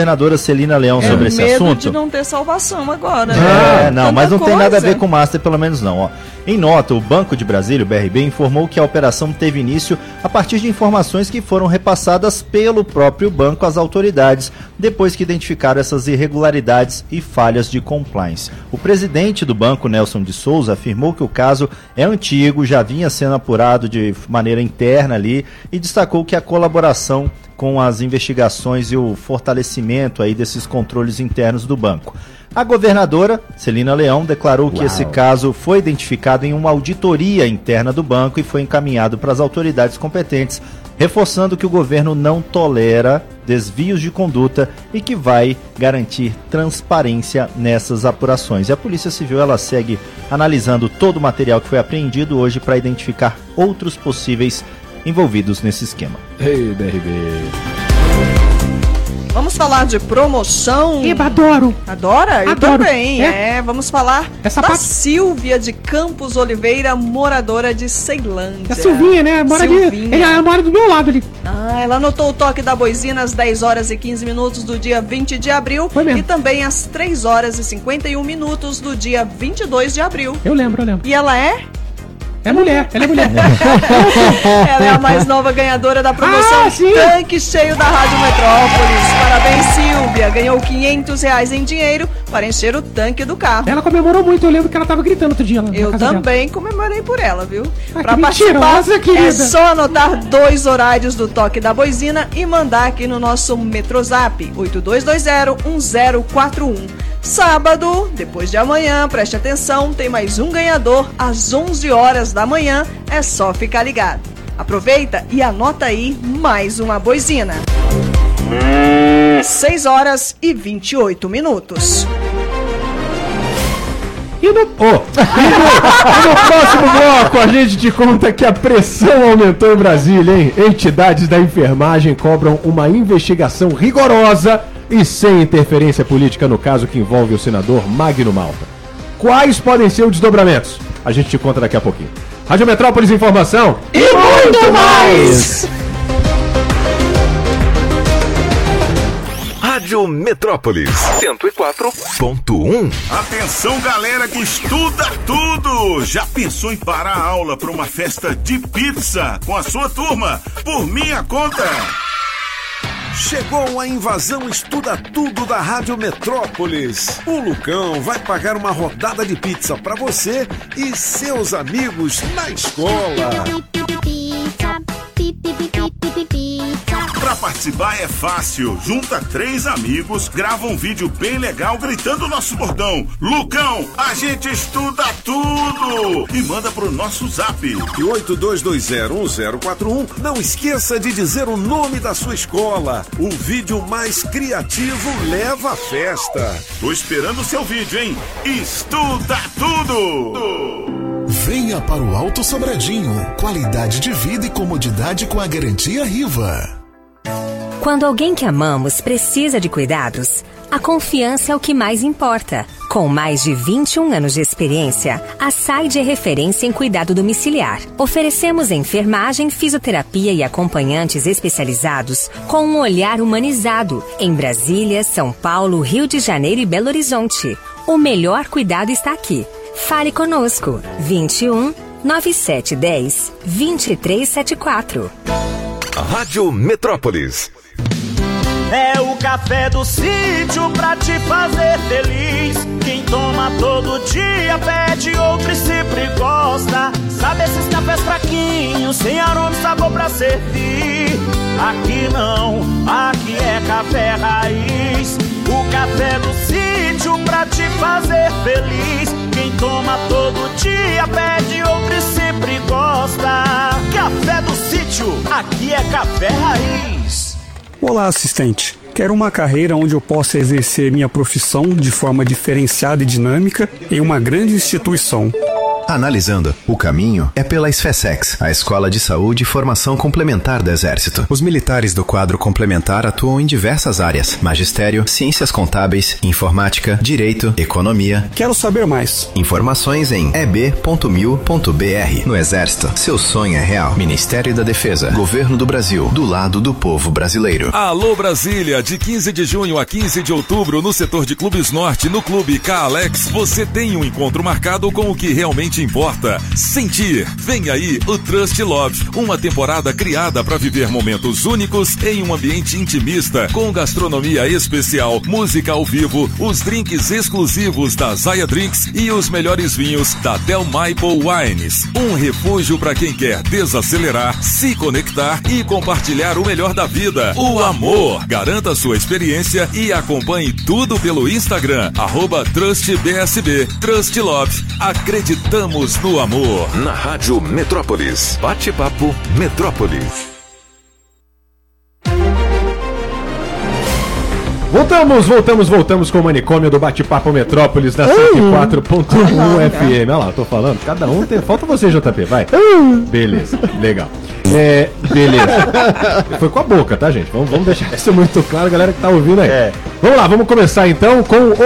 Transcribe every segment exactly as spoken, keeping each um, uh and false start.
Governadora Celina Leão é, sobre esse medo assunto. De não ter salvação agora. É, né? não, Tanta mas não coisa. tem nada a ver com o Master, pelo menos não. Ó. Em nota, o Banco de Brasília, o B R B, informou que a operação teve início a partir de informações que foram repassadas pelo próprio banco às autoridades, depois que identificaram essas irregularidades e falhas de compliance. O presidente do banco, Nelson de Souza, afirmou que o caso é antigo, já vinha sendo apurado de maneira interna ali, e destacou que a colaboração com as investigações e o fortalecimento aí desses controles internos do banco. A governadora, Celina Leão, declarou que Uau. esse caso foi identificado em uma auditoria interna do banco e foi encaminhado para as autoridades competentes, reforçando que o governo não tolera desvios de conduta e que vai garantir transparência nessas apurações. E a Polícia Civil ela segue analisando todo o material que foi apreendido hoje para identificar outros possíveis envolvidos nesse esquema. Ei, B R B. Vamos falar de promoção. Eu adoro. Adora? Eu adoro. também. É. é, vamos falar Essa da parte... Silvia de Campos Oliveira, moradora de Ceilândia. A Silvinha, né? Mora ali. Ela mora do meu lado ali. Ah, ela anotou o toque da boizina às dez horas e quinze minutos do dia vinte de abril. Foi mesmo. E também às três horas e cinquenta e um minutos do dia vinte e dois de abril. Eu lembro, eu lembro. E ela é? É mulher, ela é mulher. Ela é a mais nova ganhadora da promoção ah, Tanque Cheio da Rádio Metrópolis. Parabéns, Silvia. Ganhou quinhentos reais em dinheiro para encher o tanque do carro. Ela comemorou muito, eu lembro que ela tava gritando outro dia lá. Eu também dela. comemorei por ela, viu? Ah, para participar, é só anotar dois horários do toque da boizina e mandar aqui no nosso Metrozap oito dois dois zero um zero quatro um. Sábado, depois de amanhã, preste atenção, tem mais um ganhador às onze horas da manhã, é só ficar ligado. Aproveita e anota aí mais uma boizina. seis horas e vinte e oito minutos. E no, oh, e no, e no próximo bloco a gente te conta que a pressão aumentou em Brasília, hein? Entidades da enfermagem cobram uma investigação rigorosa e sem interferência política no caso que envolve o senador Magno Malta. Quais podem ser os desdobramentos? A gente te conta daqui a pouquinho. Rádio Metrópolis Informação e, e muito mais! Rádio Metrópolis cento e quatro ponto um. Atenção, galera que estuda tudo! Já pensou em parar a aula para uma festa de pizza com a sua turma? Por minha conta! Chegou a invasão Estuda Tudo da Rádio Metrópolis. O Lucão vai pagar uma rodada de pizza para você e seus amigos na escola. Pra participar é fácil. Junta três amigos, grava um vídeo bem legal gritando o nosso bordão. Lucão, a gente estuda tudo! E manda pro nosso zap. oito dois dois zero um zero quatro um. Não esqueça de dizer o nome da sua escola. O vídeo mais criativo leva a festa. Tô esperando o seu vídeo, hein? Estuda tudo! Venha para o Alto Sobradinho. Qualidade de vida e comodidade com a garantia Riva. Quando alguém que amamos precisa de cuidados, a confiança é o que mais importa. Com mais de vinte e um anos de experiência, a Saide é referência em cuidado domiciliar. Oferecemos enfermagem, fisioterapia e acompanhantes especializados com um olhar humanizado em Brasília, São Paulo, Rio de Janeiro e Belo Horizonte. O melhor cuidado está aqui. Fale conosco. vinte e um, nove sete um zero, dois três sete quatro. Rádio Metrópolis. É o café do sítio pra te fazer feliz. Quem toma todo dia pede outro e sempre gosta. Sabe esses cafés fraquinhos, sem aroma e sabor pra servir. Aqui não, aqui é café raiz. O café do sítio pra te fazer feliz. Quem toma todo dia pede outro e sempre gosta. Café do sítio, aqui é café raiz. Olá, assistente. Quero uma carreira onde eu possa exercer minha profissão de forma diferenciada e dinâmica em uma grande instituição. Analisando, o caminho é pela SFESEX, a Escola de Saúde e Formação Complementar do Exército. Os militares do quadro complementar atuam em diversas áreas: magistério, ciências contábeis, informática, direito, economia. Quero saber mais. Informações em e b ponto mil ponto b r. No Exército, seu sonho é real. Ministério da Defesa, Governo do Brasil, do lado do povo brasileiro. Alô Brasília, de quinze de junho a quinze de outubro, no setor de Clubes Norte, no Clube K-Alex, você tem um encontro marcado com o que realmente importa: sentir. Vem aí o Trust Love, uma temporada criada para viver momentos únicos em um ambiente intimista, com gastronomia especial, música ao vivo, os drinks exclusivos da Zaya Drinks e os melhores vinhos da Del Maple Wines. Um refúgio para quem quer desacelerar, se conectar e compartilhar o melhor da vida, o amor. Garanta sua experiência e acompanhe tudo pelo Instagram, arroba TrustBSB. Trust Love. Acreditamos no amor. Na Rádio Metrópolis. Bate-papo Metrópolis. Voltamos, voltamos, voltamos com o manicômio do Bate-Papo Metrópolis da cento e quatro ponto um F M. Olha lá, tô falando, cada um tem... Falta você, J P, vai. Beleza, legal. É, beleza. Foi com a boca, tá, gente? Vamos, vamos deixar isso muito claro, galera que tá ouvindo aí. É. Vamos lá, vamos começar então com o...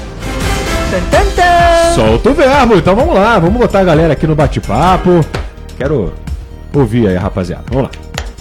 Solta o verbo, então vamos lá, vamos botar a galera aqui no bate-papo. Quero ouvir aí, rapaziada. Vamos lá.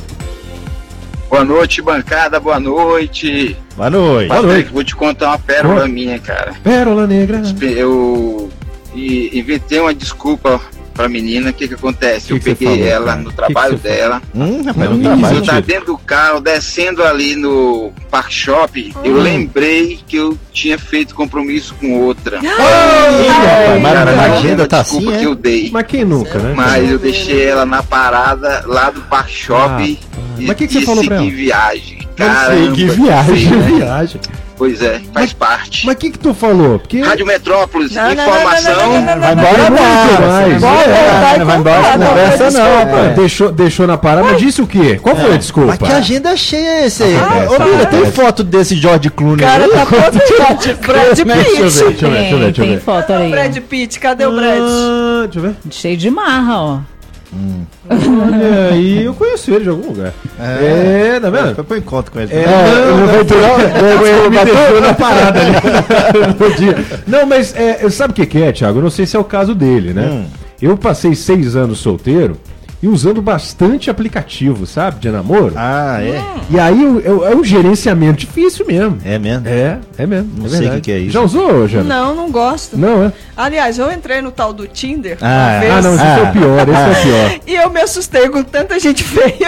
Boa noite, bancada, boa noite. Boa noite. Patrick, Boa noite. vou te contar uma pérola minha, cara. Pérola negra. Eu inventei uma desculpa pra menina. O que que acontece? Que eu que peguei falou, ela cara? no trabalho que que dela. Hum, rapaz, no no trabalho. Eu tava dentro do carro, descendo ali no Park Shop, hum. eu lembrei que eu tinha feito compromisso com outra. Ah, mas cara, a agenda tá desculpa assim, que é? eu dei. Mas quem nunca, né? Mas eu deixei ela na parada lá do Park Shop. Ah, e mas o que, que você falou pra ela? viagem. Caramba, que viagem, sei, né? viagem. Pois é, faz mas, parte. Mas o que que tu falou? Porque... Rádio Metrópolis, não, informação... Não, não, não, não, vai embora mais. Não vai embora, não conversa não, rapaz. Deixou, deixou na parada, mas disse o quê? Qual foi a desculpa? Mas que agenda cheia é esse aí? Ah, Ô, Bíblia, tem foto desse George Clooney? Cara, tá foto de Brad Pitt. Deixa eu ver, deixa eu ver, deixa eu ver. Deixa eu ver. Tem foto aí. Brad Pitt, cadê o Brad? Ah, deixa eu ver. Cheio de marra, ó. Hum. Olha aí, eu conheço ele de algum lugar. É, é tá vendo? Foi pro encontro com ele. É, não, não, vai turar, ele me deixou na parada ali. No dia. Não, mas é, sabe o que, que é, Thiago? Eu não sei se é o caso dele, né? Hum. Eu passei seis anos solteiro e usando bastante aplicativo, sabe? De namoro. Ah, é? E aí é um gerenciamento difícil mesmo. É mesmo? É, é mesmo. Não é sei o que, que é isso. Já usou, Jana? Não, não gosto. Não, é? Aliás, eu entrei no tal do Tinder. Ah, ah não, esse ah, é o pior, esse ah, é o pior. E eu me assustei com tanta gente feia.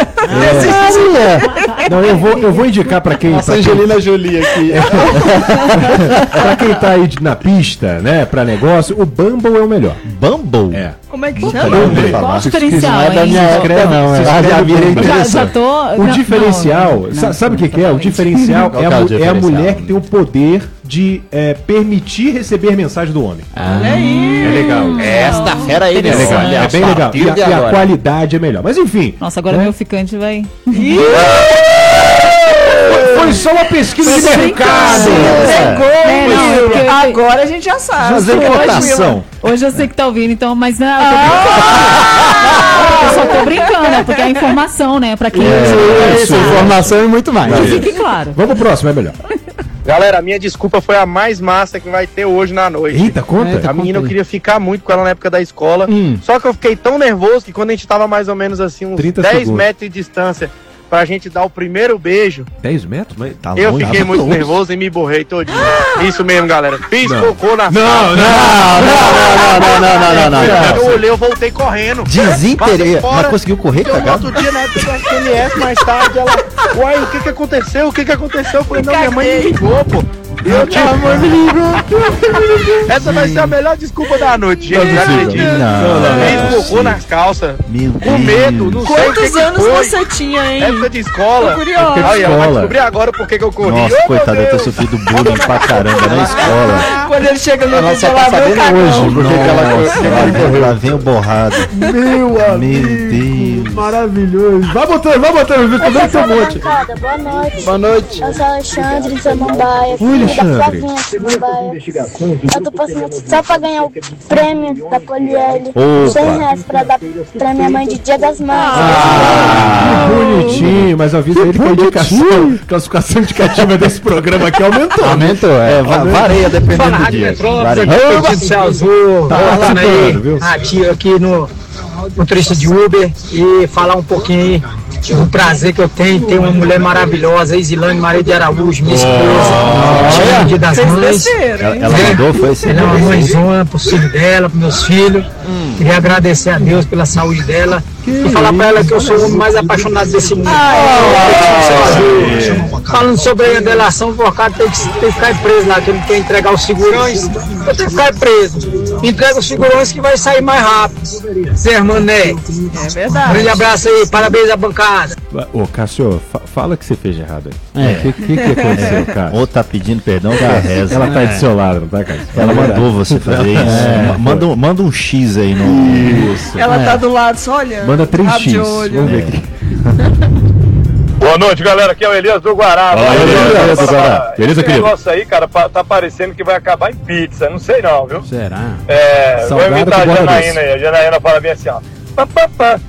É. Não, eu vou, eu vou indicar pra quem... Nossa, pra Angelina quem... Jolie aqui. Pra quem tá aí na pista, né, pra negócio, o Bumble é o melhor. Bumble? É. Como é que Puta, chama? Qual o diferencial, não é da minha época, não. É. Ah, já, já tô... O não, diferencial, não, não, sabe o que, que é? O diferencial é a, é a mulher que tem o poder de é, permitir receber mensagem do homem. Ah, é legal. Esta fera aí, né? É legal, é bem legal. E a, e a qualidade é melhor. Mas enfim. Nossa, agora né? meu ficante vai... Foi só uma pesquisa de mercado. É, não, eu... Agora a gente já sabe. Fazer votação. Hoje eu sei que tá ouvindo, então, mas não, eu tô brincando. Eu só tô brincando, né? Porque é a informação, né? Pra quem... É, isso, informação e muito mais. Que fique claro. Vamos pro próximo, é melhor. Galera, a minha desculpa foi a mais massa que vai ter hoje na noite. Eita, conta. Eita, a menina, eu queria ficar muito com ela na época da escola. Hum. Só que eu fiquei tão nervoso que quando a gente tava mais ou menos assim, uns dez metros de distância, pra gente dar o primeiro beijo. dez metros? Mas tá eu longe, fiquei muito longe. nervoso e me borrei todinho. Isso mesmo, galera. Fiz não. cocô na não, não, não, não, não, não, não, não, não. Eu olhei, eu voltei correndo. Desinteresse. Mas conseguiu correr, cagado? Outro dia, na época do S M S, mais tarde, ela... Uai, o que que aconteceu? O que que aconteceu? Eu falei, não, minha mãe me ligou, pô. Eu te amo, me ligou. Essa vai ser a melhor desculpa da noite, gente. Não acredito. Fiz cocô nas calças. Meu com medo. Não sei Quantos que anos que você tinha, hein? Época de escola. Tô curiosa. Olha, vai descobrir agora por que que eu corri. Nossa, oh, coitado, eu tô sofrendo bullying pra caramba na escola. Quando ele chega no ela só tá sabendo hoje, porque ela correu. Lá vem o borrado. Meu amigo. Meu Deus. Maravilhoso. Vai botando, vai botando. Como é que é um monte? Boa noite. Boa noite. Eu sou Alexandre de Samambaia. Oi, Alexandre? Da Flavinha, eu tô passando só pra ganhar o prêmio da Poliele. cem reais pra dar pra minha mãe de Dia das Mães. Ah, que bonitinho, mas avisa ele que a indicação, classificação indicativa desse programa aqui aumentou. Aumentou, é, va- varia dependendo do dia. Varia. Céu Azul, Tá voltando aí, participando, viu? ativo aqui no motorista de Uber e falar um pouquinho aí do prazer que eu tenho em ter uma mulher maravilhosa, Isilane Maria de Araújo, minha esposa, Dia das Mães. Ela, ela mandou, foi esse Ela é uma mãezona pro filho dela, pros meus filhos. Queria agradecer a Deus pela saúde dela e falar pra ela que eu sou o homem mais apaixonado desse mundo. Falando sobre a delação, o advogado tem que, tem que ficar preso lá, que ele quer entregar os segurões, eu tenho que ficar preso. Entrega os segurões que vai sair mais rápido. Zé Mané. É verdade. Grande abraço aí, parabéns à bancada. Ô, Cássio, fa- fala que você fez de errado aí. É. O que, que, que aconteceu, cara? Ou tá pedindo perdão, que Cara, reza. ela tá É. do seu lado, não tá, Cássio? Ela Fala a mandou verdade. você fazer isso. É, manda, um, manda um X aí no. Isso. Ela É. tá do lado só olhando. Manda três rabo de X. olho. Vamos ver aqui. Boa noite, galera. Aqui é o Elias do Guará. Fala aí, Elias do Guará. Beleza, Esse querido? negócio aí, cara, pa- tá parecendo que vai acabar em pizza. Não sei não, viu? Será? É, vou Salgado imitar a com bora Janaína aí. A Janaína fala bem assim, ó. Pá, pá, pá.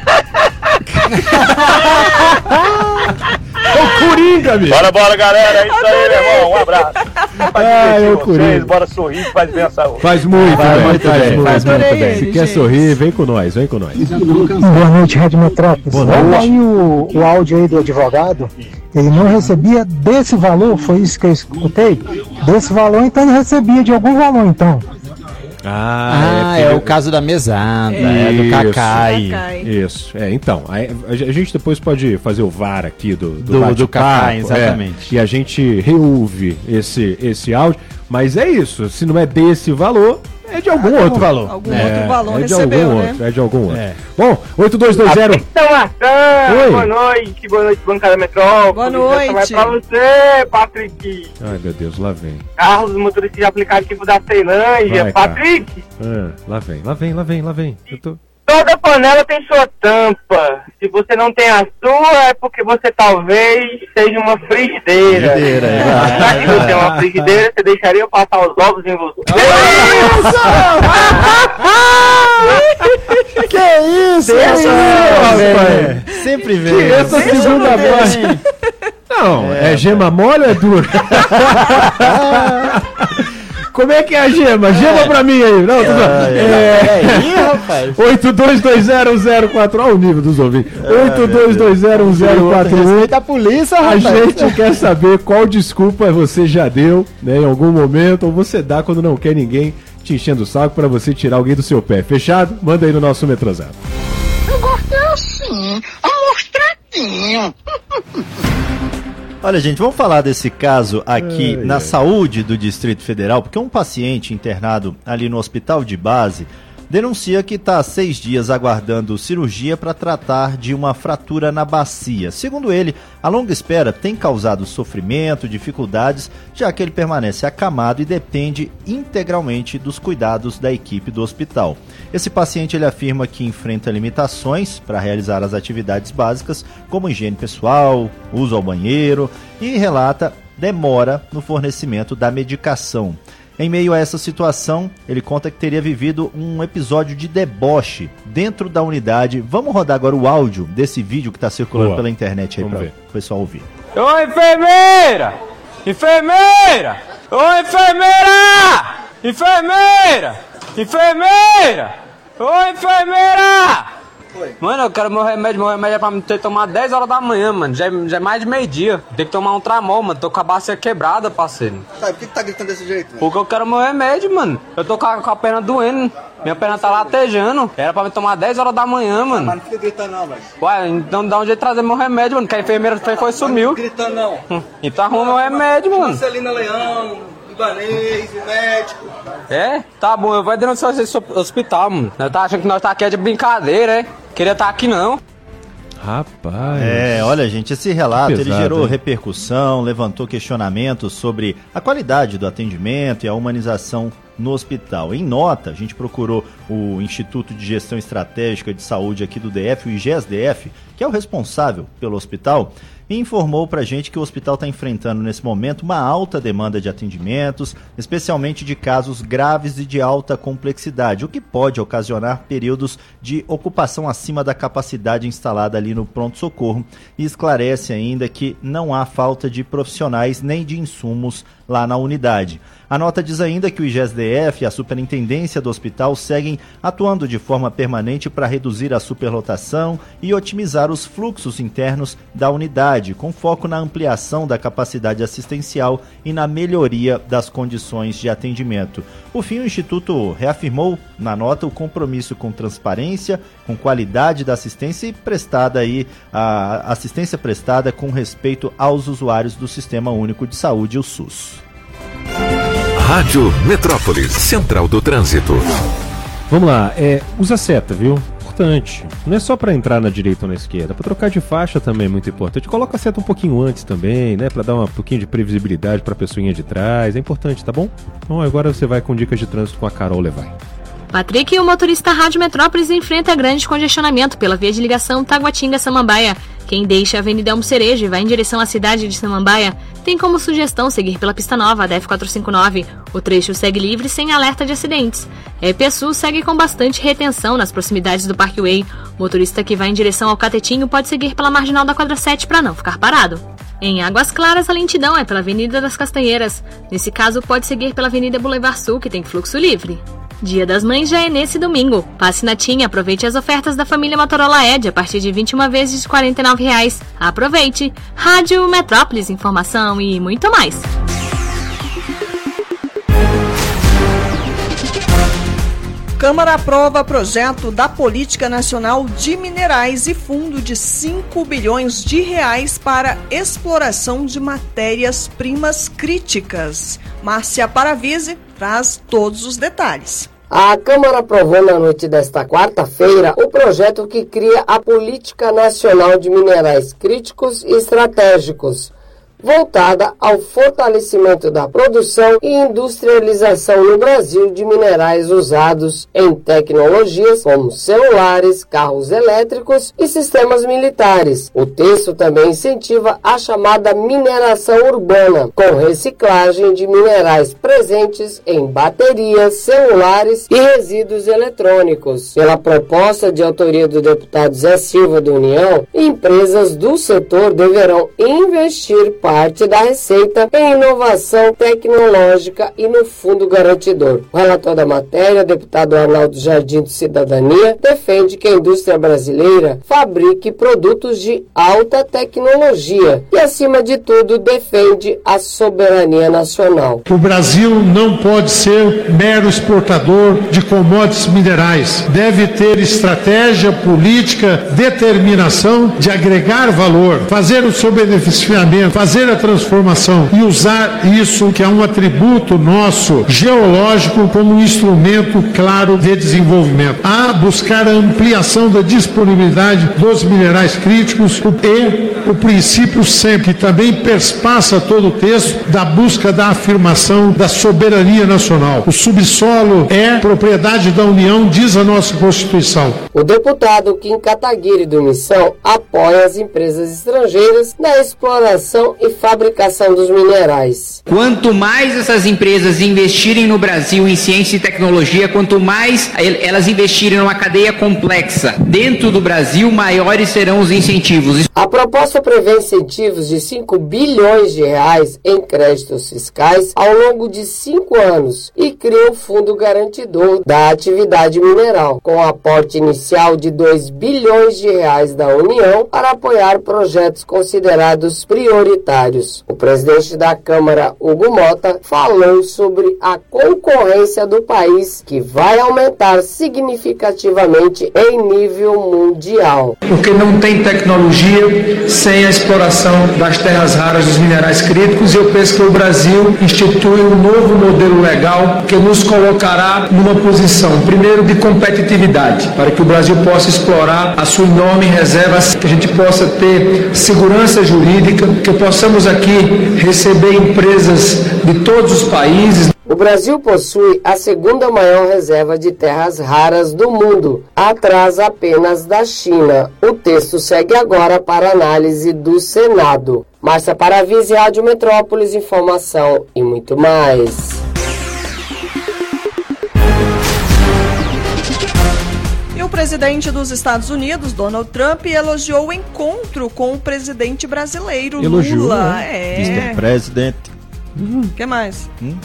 Ô, Coringa, bicho! Bora, bora, galera. É isso aí, meu irmão. Um abraço. Ah, é o vocês, Coringa. bora sorrir, que faz bem a saúde. Faz muito, Faz bem, muito faz bem, muito faz bem. muito bem, Se gente. quer sorrir, vem com nós, vem com nós. Boa noite, Rádio Metrópolis. Boa noite. Olha aí o, o áudio aí do advogado. Ele não recebia desse valor, foi isso que eu escutei? Desse valor, então ele recebia de algum valor, então. Ah, é, filho- o caso da mesada, É, é, do isso. Cacai. Cacai. Isso, é, então, aí a, a gente depois pode fazer o V A R aqui do, do, Do- do bate-papo, Cacai, é, exatamente. e a gente reouve esse, esse áudio, mas é isso, se não é desse valor, é de algum Ah, outro valor. algum é, outro valor é de recebeu, algum né? outro, é de algum outro. É. Bom, oito dois dois zero. Então, Marcão, Oi. boa noite, boa noite, bancada Metrópole. Boa noite. Essa vai pra você, Patrick. Ai, meu Deus, lá vem. Carlos, motorista de aplicativo da Ceilândia. Vai, Patrick, Ah, lá vem, lá vem, lá vem, lá vem. Eu tô... toda panela tem sua tampa. Se você não tem a sua, é porque você talvez seja uma frigideira. Frigideira, é Já que você é uma frigideira, você deixaria eu passar os ovos em você? Que isso? Deixa rapaz. Sempre vem. Que essa Sempre segunda vem. voz. Não, é, gema mole ou é dura? Como é que é a gema? Gema pra mim aí. Não, tudo bem. É, ih, rapaz. oito dois dois zero zero quatro. Olha o nível dos ouvintes. oito dois dois zero um zero quatro um. Respeita a polícia, A rapaz. gente quer saber qual desculpa você já deu, né, em algum momento, ou você dá quando não quer ninguém te enchendo o saco pra você tirar alguém do seu pé. Fechado? Manda aí no nosso Metrozap. Eu gostei assim, amostradinho. Olha, gente, vamos falar desse caso aqui Ai, na ai. saúde do Distrito Federal, porque um paciente internado ali no hospital de base denuncia que está há seis dias aguardando cirurgia para tratar de uma fratura na bacia. Segundo ele, a longa espera tem causado sofrimento, dificuldades, já que ele permanece acamado e depende integralmente dos cuidados da equipe do hospital. Esse paciente ele afirma que enfrenta limitações para realizar as atividades básicas, como higiene pessoal, uso ao banheiro, e relata demora no fornecimento da medicação. Em meio a essa situação, ele conta que teria vivido um episódio de deboche dentro da unidade. Vamos rodar agora o áudio desse vídeo que está circulando Boa. pela internet aí Vamos para ver. o pessoal ouvir. Ô, enfermeira! Enfermeira! Ô, enfermeira! Enfermeira! Enfermeira! Ô, enfermeira! Mano, eu quero meu remédio. Meu remédio é pra me ter que tomar dez horas da manhã, mano. Já é, já é mais de meio-dia. Tem que tomar um tramol, mano. Tô com a bacia quebrada, parceiro. Tá, por que, que tá gritando desse jeito, mano? Porque eu quero meu remédio, mano. Eu tô com a, com a perna doendo. Minha perna tá latejando. Era pra me tomar dez horas da manhã, mano. Mas não fica gritando não, velho. Ué, então dá um jeito de trazer meu remédio, mano. Que a enfermeira foi, foi sumiu. Não fica gritando não. Hum, Então arruma meu remédio, mano. Marcelina Leão, Ibanez, médico. É? Tá bom, eu vou denunciar esse hospital, mano. Nós tá achando que nós tá aqui é de brincadeira, é? Queria estar aqui não. Rapaz. É, olha, gente, esse relato Pesado, ele gerou hein? repercussão, levantou questionamentos sobre a qualidade do atendimento e a humanização no hospital. Em nota, a gente procurou o Instituto de Gestão Estratégica de Saúde aqui do D F, o I G E S D F, que é o responsável pelo hospital, e informou para a gente que o hospital está enfrentando nesse momento uma alta demanda de atendimentos, especialmente de casos graves e de alta complexidade, o que pode ocasionar períodos de ocupação acima da capacidade instalada ali no pronto-socorro, e esclarece ainda que não há falta de profissionais nem de insumos lá na unidade. A nota diz ainda que o I G E S D F e a superintendência do hospital seguem atuando de forma permanente para reduzir a superlotação e otimizar os fluxos internos da unidade, com foco na ampliação da capacidade assistencial e na melhoria das condições de atendimento. Por fim, o Instituto reafirmou na nota o compromisso com transparência, com qualidade da assistência e prestada aí, a assistência prestada com respeito aos usuários do Sistema Único de Saúde, o SUS. Rádio Metrópolis, Central do Trânsito. Vamos lá, é, usa seta, viu? Importante. Não é só para entrar na direita ou na esquerda, para trocar de faixa também é muito importante. Coloca a seta um pouquinho antes também, né? Para dar um pouquinho de previsibilidade para a pessoinha de trás. É importante, tá bom? Então agora você vai com dicas de trânsito com a Carol Levai. Patrick, o motorista Rádio Metrópolis, enfrenta grande congestionamento pela via de ligação Taguatinga-Samambaia. Quem deixa a Avenida Elmo Cerejo e vai em direção à cidade de Samambaia tem como sugestão seguir pela pista nova da F quatrocentos e cinquenta e nove. O trecho segue livre sem alerta de acidentes. A E P Sul segue com bastante retenção nas proximidades do Parkway. O motorista que vai em direção ao Catetinho pode seguir pela marginal da quadra sete para não ficar parado. Em Águas Claras, a lentidão é pela Avenida das Castanheiras. Nesse caso, pode seguir pela Avenida Boulevard Sul, que tem fluxo livre. Dia das Mães já é nesse domingo. Passe na Tim e aproveite as ofertas da família Motorola Edge a partir de vinte e uma vezes de quarenta e nove reais. Aproveite! Rádio Metrópolis, informação e muito mais. Câmara aprova projeto da Política Nacional de Minerais e fundo de cinco bilhões de reais para exploração de matérias-primas críticas. Márcia Paravise traz todos os detalhes. A Câmara aprovou na noite desta quarta-feira o projeto que cria a Política Nacional de Minerais Críticos e Estratégicos, voltada ao fortalecimento da produção e industrialização no Brasil de minerais usados em tecnologias como celulares, carros elétricos e sistemas militares. O texto também incentiva a chamada mineração urbana, com reciclagem de minerais presentes em baterias, celulares e resíduos eletrônicos. Pela proposta de autoria do deputado Zé Silva do União, empresas do setor deverão investir parte da receita em inovação tecnológica e no fundo garantidor. O relator da matéria, deputado Arnaldo Jardim do Cidadania, defende que a indústria brasileira fabrique produtos de alta tecnologia e, acima de tudo, defende a soberania nacional. O Brasil não pode ser mero exportador de commodities minerais. Deve ter estratégia política, determinação de agregar valor, fazer o seu beneficiamento, fazer a transformação e usar isso, que é um atributo nosso geológico, como um instrumento claro de desenvolvimento. A buscar a ampliação da disponibilidade dos minerais críticos e o princípio sempre, que também perspassa todo o texto, da busca da afirmação da soberania nacional. O subsolo é propriedade da União, diz a nossa Constituição. O deputado Kim Kataguiri do Missão apoia as empresas estrangeiras na exploração e fabricação dos minerais. Quanto mais essas empresas investirem no Brasil em ciência e tecnologia, quanto mais elas investirem numa cadeia complexa dentro do Brasil, maiores serão os incentivos. A proposta prevê incentivos de cinco bilhões de reais em créditos fiscais ao longo de cinco anos e cria o fundo garantidor da atividade mineral, com aporte inicial de dois bilhões de reais da União para apoiar projetos considerados prioritários. O presidente da Câmara, Hugo Mota, falou sobre a concorrência do país, que vai aumentar significativamente em nível mundial. Porque não tem tecnologia sem a exploração das terras raras dos minerais críticos, e eu penso que o Brasil institui um novo modelo legal que nos colocará numa posição, primeiro, de competitividade, para que o Brasil possa explorar a sua enorme reserva, que a gente possa ter segurança jurídica, que possamos aqui receber empresas de todos os países. O Brasil possui a segunda maior reserva de terras raras do mundo, atrás apenas da China. O texto segue agora para análise do Senado. Márcia Paravise, Rádio Metrópolis, informação e muito mais. E o presidente dos Estados Unidos, Donald Trump, elogiou o encontro com o presidente brasileiro, Elogiou, Lula. né? É. mister President. O que mais? Hum?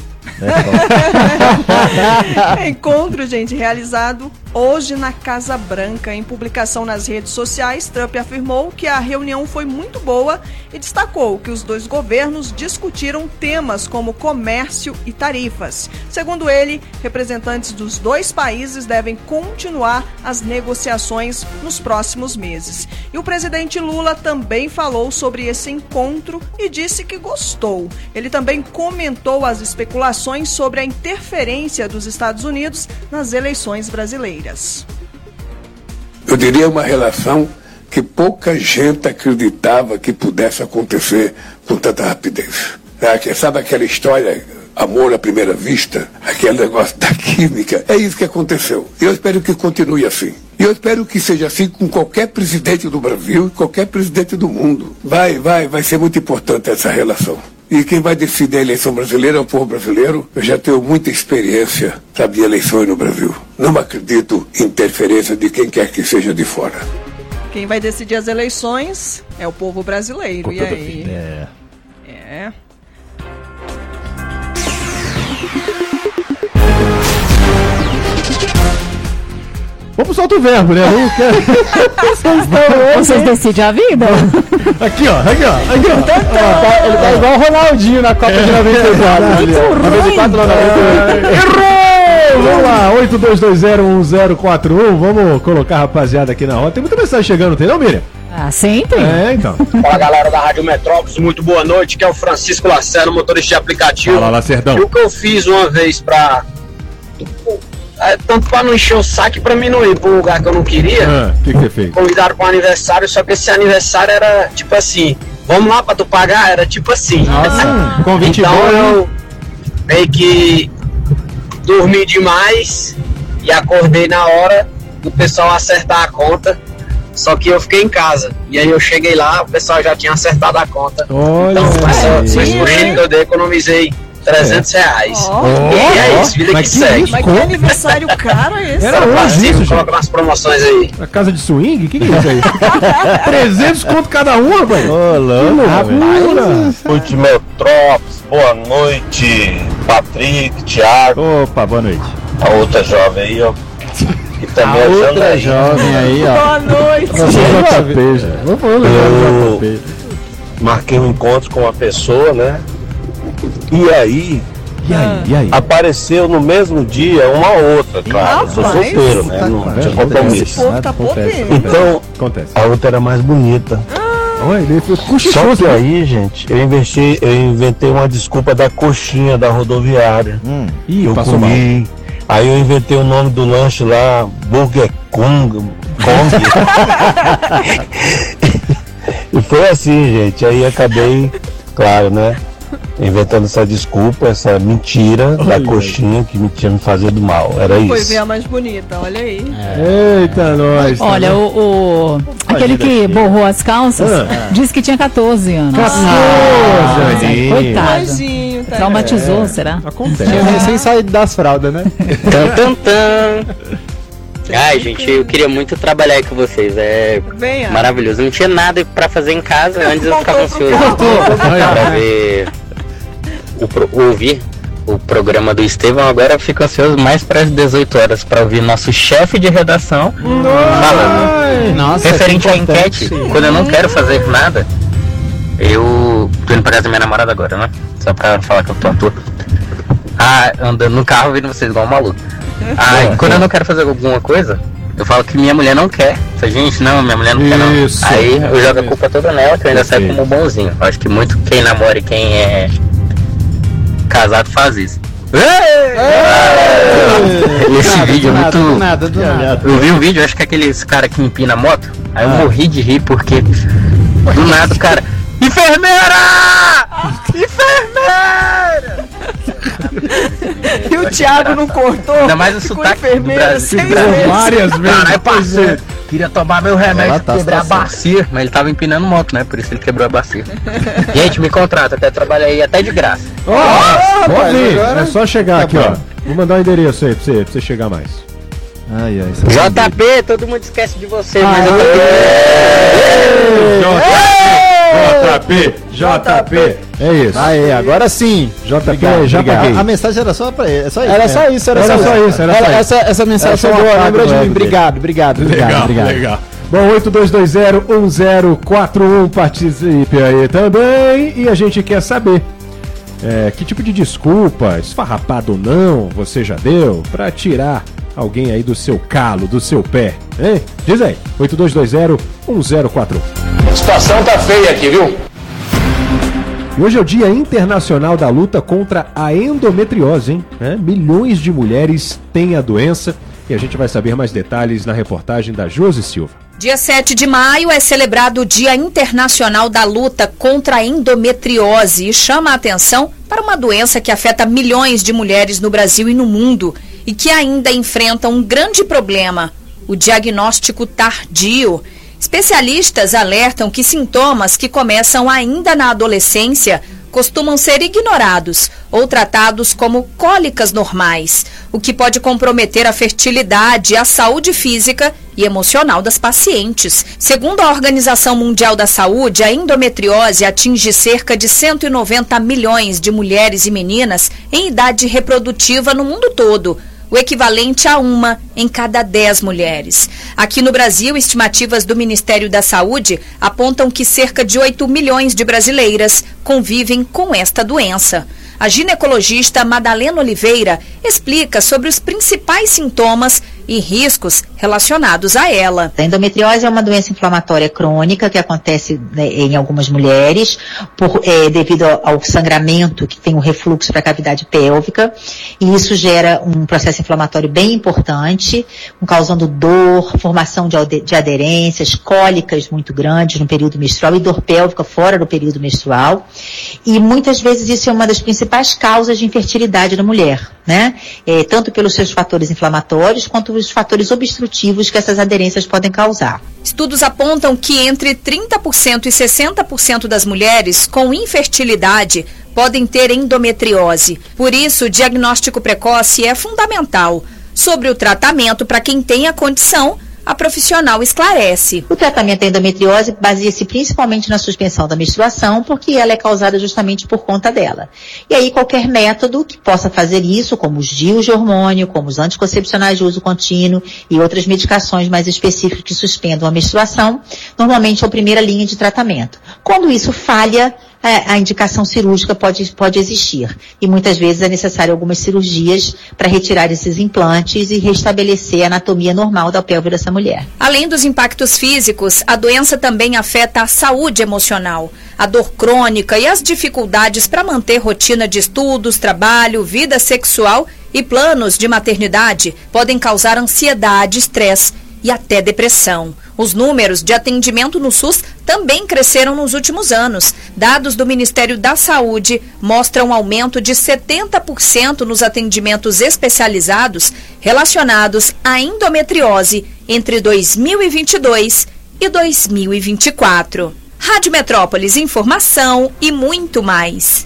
É, encontro, gente, realizado hoje na Casa Branca. Em publicação nas redes sociais, Trump afirmou que a reunião foi muito boa e destacou que os dois governos discutiram temas como comércio e tarifas. Segundo ele, representantes dos dois países devem continuar as negociações nos próximos meses. E o presidente Lula também falou sobre esse encontro e disse que gostou. Ele também comentou as especulações sobre a interferência dos Estados Unidos nas eleições brasileiras. Eu diria uma relação que pouca gente acreditava que pudesse acontecer com tanta rapidez. É, sabe aquela história, amor à primeira vista? Aquele negócio da química? É isso que aconteceu. E eu espero que continue assim. E eu espero que seja assim com qualquer presidente do Brasil e qualquer presidente do mundo. Vai, vai, vai ser muito importante essa relação. E quem vai decidir a eleição brasileira é o povo brasileiro. Eu já tenho muita experiência, sabe, de eleições no Brasil. Não acredito em interferência de quem quer que seja de fora. Quem vai decidir as eleições é o povo brasileiro. Com e toda aí? É. É. Vamos soltar o verbo, né? Não quer... Vocês decidem a vida? Aqui, ó, aqui, ó, aqui, ó. Então, então. Ó, tá- ele tá igual o Ronaldinho na Copa de noventa e quatro. ali, ó. noventa e quatro, não, noventa e oito. Errou! Vamos lá, oito dois dois zero um zero quatro um. Vamos colocar a rapaziada aqui na roda. Tem muita mensagem chegando, tem não, Miriam? Ah, sempre? É, então. Fala, galera da Rádio Metrópolis, muito boa noite, que é o Francisco Lacerda, motorista de aplicativo. Fala, Lacerdão. E o que eu fiz uma vez pra... É, tanto pra não encher o saco e pra mim não ir pro lugar que eu não queria. Ah, o que que você fez? Convidaram pra um aniversário, só que esse aniversário era tipo assim, vamos lá pra tu pagar? Era tipo assim. Nossa, convite então bom, hein? eu meio que dormi demais e acordei na hora do pessoal acertar a conta. Só que eu fiquei em casa. E aí eu cheguei lá, o pessoal já tinha acertado a conta. Olha então, aí. esse puxinho que eu dei, economizei trezentos reais. Oh. E é isso, vida Mas que que segue. isso? Mas que aniversário caro é esse? Era hoje isso, gente. Coloca nas promoções aí. A casa de swing? O que, que é isso aí? trezentos conto cada um, rapaz. Ô, louco, loucura. Noite, Metrópolis, boa noite, Patrick, Thiago. Opa, boa noite. A outra jovem aí, ó. Que também A é outra Janaína. jovem aí, ó. Boa noite. Vamos falando Eu- do J P. Marquei um encontro com uma pessoa, né? E aí, E aí, e aí? apareceu no mesmo dia uma outra, claro. Eu sou Rapaz, solteiro, né? Não tá tinha vendo? compromisso. Esse povo tá podendo. Então, Acontece. a outra era mais bonita. Olha, ele foi Só cochichoso, que né? aí, gente, eu investi, eu inventei uma desculpa da coxinha da rodoviária. Hum. Ih, eu passou comi. Aí eu inventei o nome do lanche lá, Burger Kong. Kong. E foi assim, gente. Aí acabei, claro, né? Inventando essa desculpa, essa mentira da coxinha que me tinha me fazido mal. Era Foi isso. ver a mais bonita, olha aí. Eita, nós. tá Olha, vendo? o, o- aquele que borrou as calças Ah. disse que tinha catorze anos. catorze, Ah, aí. coitado. Tadinho, tá. Traumatizou, será? Acontece. Tinha recém saído das fraldas, né? Tan, tan, tan. Ai, gente, eu queria muito trabalhar com vocês. É Venha. maravilhoso. Não tinha nada pra fazer em casa. Antes eu ficava Voltou pro ansioso carro. pra ver o pro- ouvir o programa do Estevão. Agora eu fico ansioso mais para as dezoito horas para ouvir nosso chefe de redação falando. Nossa, Referente que à importante. enquete, quando eu não quero fazer nada, eu tô indo pra casa da minha namorada agora, né? Só pra falar que eu tô à toa. Ah, andando no carro ouvindo vocês igual um maluco. Ah, quando eu não quero fazer alguma coisa, eu falo que minha mulher não quer. Eu falo, gente, não, minha mulher não quer não. Isso. Aí eu jogo a culpa toda nela, que eu ainda saio Perfeito. como bonzinho. Eu acho que muito quem namora e quem é casado faz isso. Esse vídeo é muito. Do nada, do nada. Eu vi o vídeo, acho que é aqueles cara que empina a moto. Aí eu morri de rir porque do nada o cara. Enfermeira! Enfermeira! Thiago não cortou. Ainda mais o ficou sotaque do enfermeira Brasil. seis vezes. Várias vezes. Caralho, parceiro. Queria tomar meu remédio, tá, quebrar tá a bacia. Mas ele tava empinando moto, né? Por isso ele quebrou a bacia. Gente, me contrata, até trabalhar aí até de graça. Ó, oh, pode ir. agora- É só chegar Tá aqui, bom. ó. Vou mandar um endereço aí pra você, pra você chegar mais. Ai, ai. J P, todo mundo esquece de você, mas eu J P, J P. É isso. Aí, agora sim. J P, Obrigado, já obrigado. paguei. A, a mensagem era só pra ele. É só isso. Era né? só isso, era, Era só, só isso. isso, era só Era- isso. Essa, essa mensagem Era só foi um boa, afago lembrou do de mim. ego dele. Obrigado, obrigado, obrigado, Legal, obrigado. legal. Bom, oito dois dois zero um zero quatro um, participe aí também. E a gente quer saber é, que tipo de desculpa, esfarrapado ou não, você já deu pra tirar alguém aí do seu calo, do seu pé, hein? Diz aí, oito dois dois zero um zero quatro um. A situação tá feia aqui, viu? E hoje é o Dia Internacional da Luta contra a Endometriose, hein? É, milhões de mulheres têm a doença e a gente vai saber mais detalhes na reportagem da Josi Silva. Dia sete de maio é celebrado o Dia Internacional da Luta contra a Endometriose e chama a atenção para uma doença que afeta milhões de mulheres no Brasil e no mundo e que ainda enfrenta um grande problema, o diagnóstico tardio. Especialistas alertam que sintomas que começam ainda na adolescência costumam ser ignorados ou tratados como cólicas normais, o que pode comprometer a fertilidade e a saúde física e emocional das pacientes. Segundo a Organização Mundial da Saúde, a endometriose atinge cerca de cento e noventa milhões de mulheres e meninas em idade reprodutiva no mundo todo, o equivalente a uma em cada dez mulheres. Aqui no Brasil, estimativas do Ministério da Saúde apontam que cerca de oito milhões de brasileiras convivem com esta doença. A ginecologista Madalena Oliveira explica sobre os principais sintomas e riscos relacionados a ela. A endometriose é uma doença inflamatória crônica que acontece, né, em algumas mulheres por, é, devido ao, ao sangramento que tem um refluxo para a cavidade pélvica, e isso gera um processo inflamatório bem importante, causando dor, formação de, de aderências, cólicas muito grandes no período menstrual e dor pélvica fora do período menstrual, e muitas vezes isso é uma das principais causas de infertilidade da mulher, né? É, tanto pelos seus fatores inflamatórios quanto os fatores obstrutivos que essas aderências podem causar. Estudos apontam que entre trinta por cento e sessenta por cento das mulheres com infertilidade podem ter endometriose. Por isso, o diagnóstico precoce é fundamental. Sobre o tratamento para quem tem a condição, a profissional esclarece. O tratamento da endometriose baseia-se principalmente na suspensão da menstruação, porque ela é causada justamente por conta dela. E aí qualquer método que possa fazer isso, como os D I Us de hormônio, como os anticoncepcionais de uso contínuo e outras medicações mais específicas que suspendam a menstruação, normalmente é a primeira linha de tratamento. Quando isso falha, a indicação cirúrgica pode, pode existir. E muitas vezes é necessário algumas cirurgias para retirar esses implantes e restabelecer a anatomia normal da pelve dessa mulher. Além dos impactos físicos, a doença também afeta a saúde emocional. A dor crônica e as dificuldades para manter rotina de estudos, trabalho, vida sexual e planos de maternidade podem causar ansiedade, estresse e até depressão. Os números de atendimento no SUS também cresceram nos últimos anos. Dados do Ministério da Saúde mostram um aumento de setenta por cento nos atendimentos especializados relacionados à endometriose entre dois mil e vinte e dois e dois mil e vinte e quatro. Rádio Metrópolis, informação e muito mais.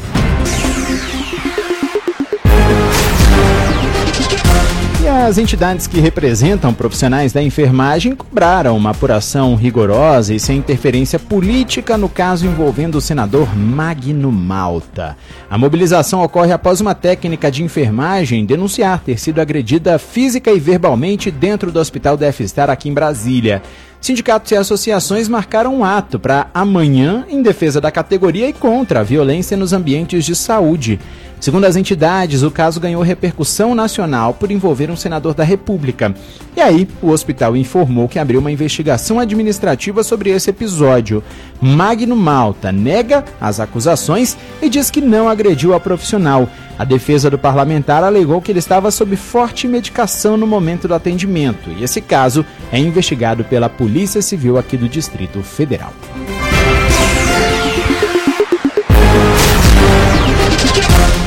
E as entidades que representam profissionais da enfermagem cobraram uma apuração rigorosa e sem interferência política no caso envolvendo o senador Magno Malta. A mobilização ocorre após uma técnica de enfermagem denunciar ter sido agredida física e verbalmente dentro do Hospital Death Star aqui em Brasília. Sindicatos e associações marcaram um ato para amanhã em defesa da categoria e contra a violência nos ambientes de saúde. Segundo as entidades, o caso ganhou repercussão nacional por envolver um senador da República. E aí, o hospital informou que abriu uma investigação administrativa sobre esse episódio. Magno Malta nega as acusações e diz que não agrediu a profissional. A defesa do parlamentar alegou que ele estava sob forte medicação no momento do atendimento. E esse caso é investigado pela Polícia Civil aqui do Distrito Federal.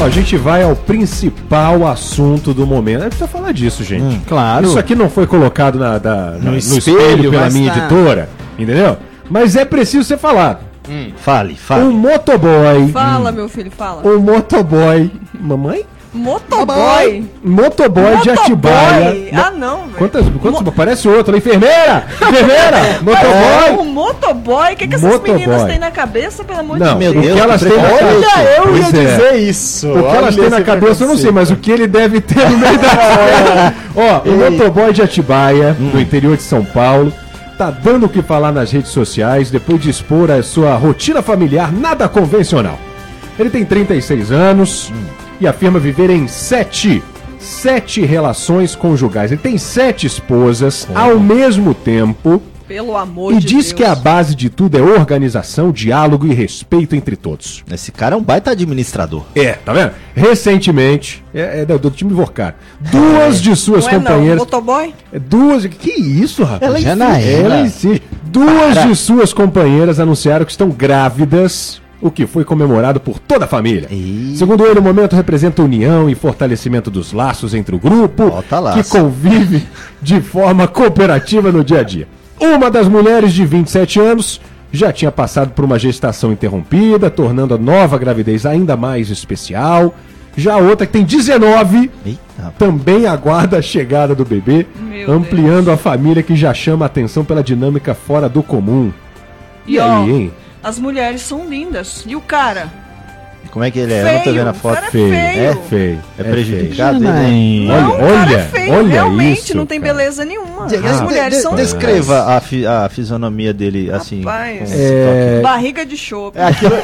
Ó, a gente vai ao principal assunto do momento. A gente precisa falar disso, gente. Hum, claro. Isso aqui não foi colocado na, da, na, no, no espelho, espelho pela mas minha tá... editora, entendeu? Mas é preciso ser falado. Hum. Fale, fale. Um motoboy. Fala, meu filho, fala. Um motoboy. Mamãe? Motoboy? Motoboy de Atibaia. Ah, não, velho. Quantas, quantas, Mo... Parece outro. Enfermeira! Enfermeira! Motoboy! O motoboy? O que, que essas Motoboy. meninas têm na cabeça, pelo amor não, de Deus? Não, o que elas têm na cabeça... Olha, eu ia pois dizer é. isso. O que Olha elas têm na cabeça eu não sei, mas o que ele deve ter no meio da... Ó, o motoboy de Atibaia, hum. no interior de São Paulo, tá dando o que falar nas redes sociais depois de expor a sua rotina familiar nada convencional. Ele tem trinta e seis anos... Hum. E afirma viver em sete, sete relações conjugais. Ele tem sete esposas oh. ao mesmo tempo. Pelo amor e de diz Deus. que a base de tudo é organização, diálogo e respeito entre todos. Esse cara é um baita administrador. É, tá vendo? Recentemente, é, é do, do time Vorcar, duas é. de suas não companheiras... É não, motoboy? Duas... Que isso, rapaz? Ela Janaína. Ela insiste. Duas Para. de suas companheiras anunciaram que estão grávidas... O que foi comemorado por toda a família. E... Segundo ele, o momento representa união e fortalecimento dos laços entre o grupo, que convive de forma cooperativa no dia a dia. Uma das mulheres de vinte e sete anos já tinha passado por uma gestação interrompida, tornando a nova gravidez ainda mais especial. Já a outra, que tem dezenove, Eita. também aguarda a chegada do bebê, Meu ampliando Deus. a família, que já chama a atenção pela dinâmica fora do comum. E, e aí, ó... hein? As mulheres são lindas. E o cara? Como é que ele é? Feio. Eu não tô vendo a foto. É feio. feio. É feio. É, é prejudicado feio. ele? Não, olha, o cara olha, é feio. olha Realmente isso, não tem cara. beleza nenhuma. De, As de, mulheres de, são Descreva lindas. a, fi, a fisionomia dele assim. Rapaz, é... barriga de chope. É aquilo,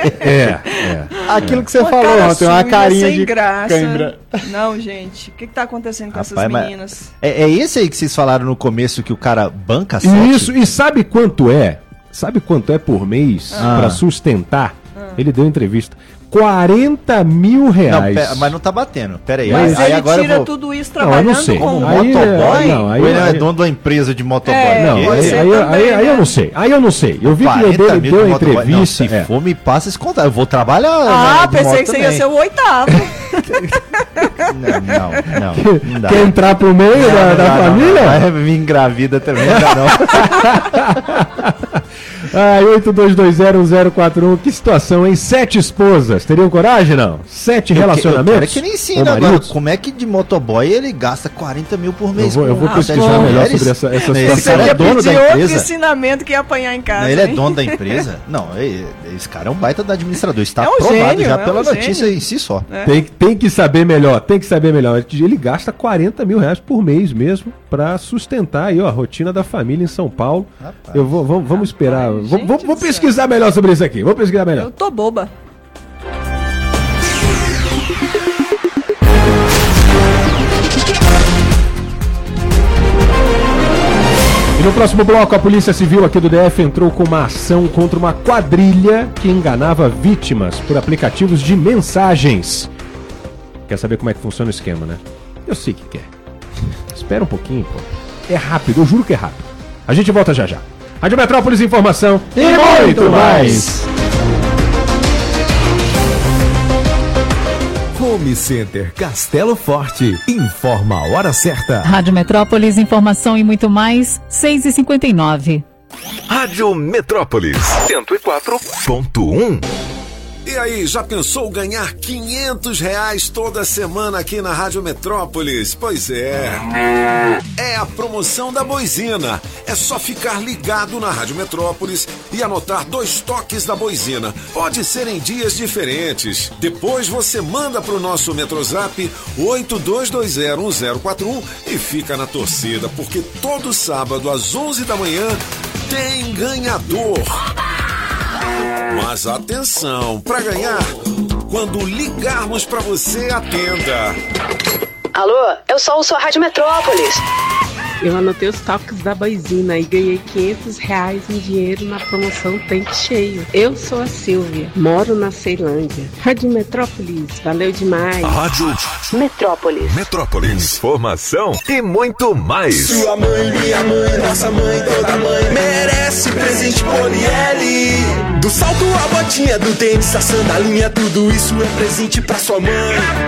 é, é. aquilo que você uma falou cara ontem, uma suja, carinha sem de graça. cãibra. Não, gente, o que, que tá acontecendo com Rapaz, essas meninas? É, é esse aí que vocês falaram no começo, que o cara banca sete? Isso, e sabe quanto é? Sabe quanto é por mês ah. para sustentar? Ah. Ele deu entrevista. quarenta mil reais. Não, pera, mas não tá batendo. Pera aí. Mas aí, ele aí agora tira eu vou... tudo isso trabalhando não, eu não sei. como aí, motoboy? Não, aí, ou ele aí, é dono da empresa de motoboy? É, não, aí, aí, também, aí, aí né? eu não sei. Aí eu não sei. Eu vi que ele deu, deu a entrevista. Não, se é. for, me passa esse contato. Eu vou trabalhar. Ah, né, pensei que você ia ser o oitavo. Não, não, não. não dá. Quer entrar pro meio não, da, não, da não, família? Não, não. Me engravida também, não dá não. Ai, oito dois dois zero um zero quatro um, que situação, hein? Sete esposas, teriam coragem, não? Sete eu relacionamentos? Que, eu quero que ele ensina agora, como é que de motoboy ele gasta quarenta mil por mês? Eu vou, eu vou ah, pesquisar melhor sobre essa, essa situação. Esse cara é dono da empresa. Outro ensinamento que ia apanhar em casa. Não, ele hein? é dono da empresa? Não, esse cara é um baita da administrador, está é um aprovado gênio, já é pela um notícia gênio. em si só. É. Tem, tem que saber melhor, tem que saber melhor. Ele gasta quarenta mil reais por mês mesmo para sustentar aí, ó, a rotina da família em São Paulo. Rapaz, eu vou, vamos, vamos esperar. Rapaz, vou vou, vou pesquisar melhor sobre isso aqui. Vou pesquisar melhor. Eu tô boba. E no próximo bloco, a Polícia Civil aqui do D F entrou com uma ação contra uma quadrilha que enganava vítimas por aplicativos de mensagens. Quer saber como é que funciona o esquema, né? Eu sei que quer. Espera um pouquinho, pô. É rápido, eu juro que é rápido. A gente volta já já. Rádio Metrópolis, informação e, e muito mais. Home Center Castelo Forte. Informa a hora certa. Rádio Metrópolis, informação e muito mais, seis e cinquenta e nove. Rádio Metrópolis, cento e quatro ponto um. E aí, já pensou ganhar quinhentos reais toda semana aqui na Rádio Metrópolis? Pois é. É a promoção da Boizina. É só ficar ligado na Rádio Metrópolis e anotar dois toques da Boizina. Pode ser em dias diferentes. Depois você manda pro nosso Metrozap oito dois dois zero um zero quatro um e fica na torcida, porque todo sábado às onze da manhã tem ganhador. Mas atenção, para ganhar, quando ligarmos para você, atenda. Alô, eu sou o sua Rádio Metrópolis. Eu anotei os toques da Boisina e ganhei quinhentos reais em dinheiro na promoção Tanque Cheio. Eu sou a Silvia, moro na Ceilândia. Rádio Metrópolis, valeu demais. Rádio Metrópolis. Metrópolis. Informação e muito mais. Sua mãe, minha mãe, nossa mãe, toda mãe merece presente Poliele. Do salto à botinha, do tênis à sandalinha, tudo isso é presente pra sua mãe.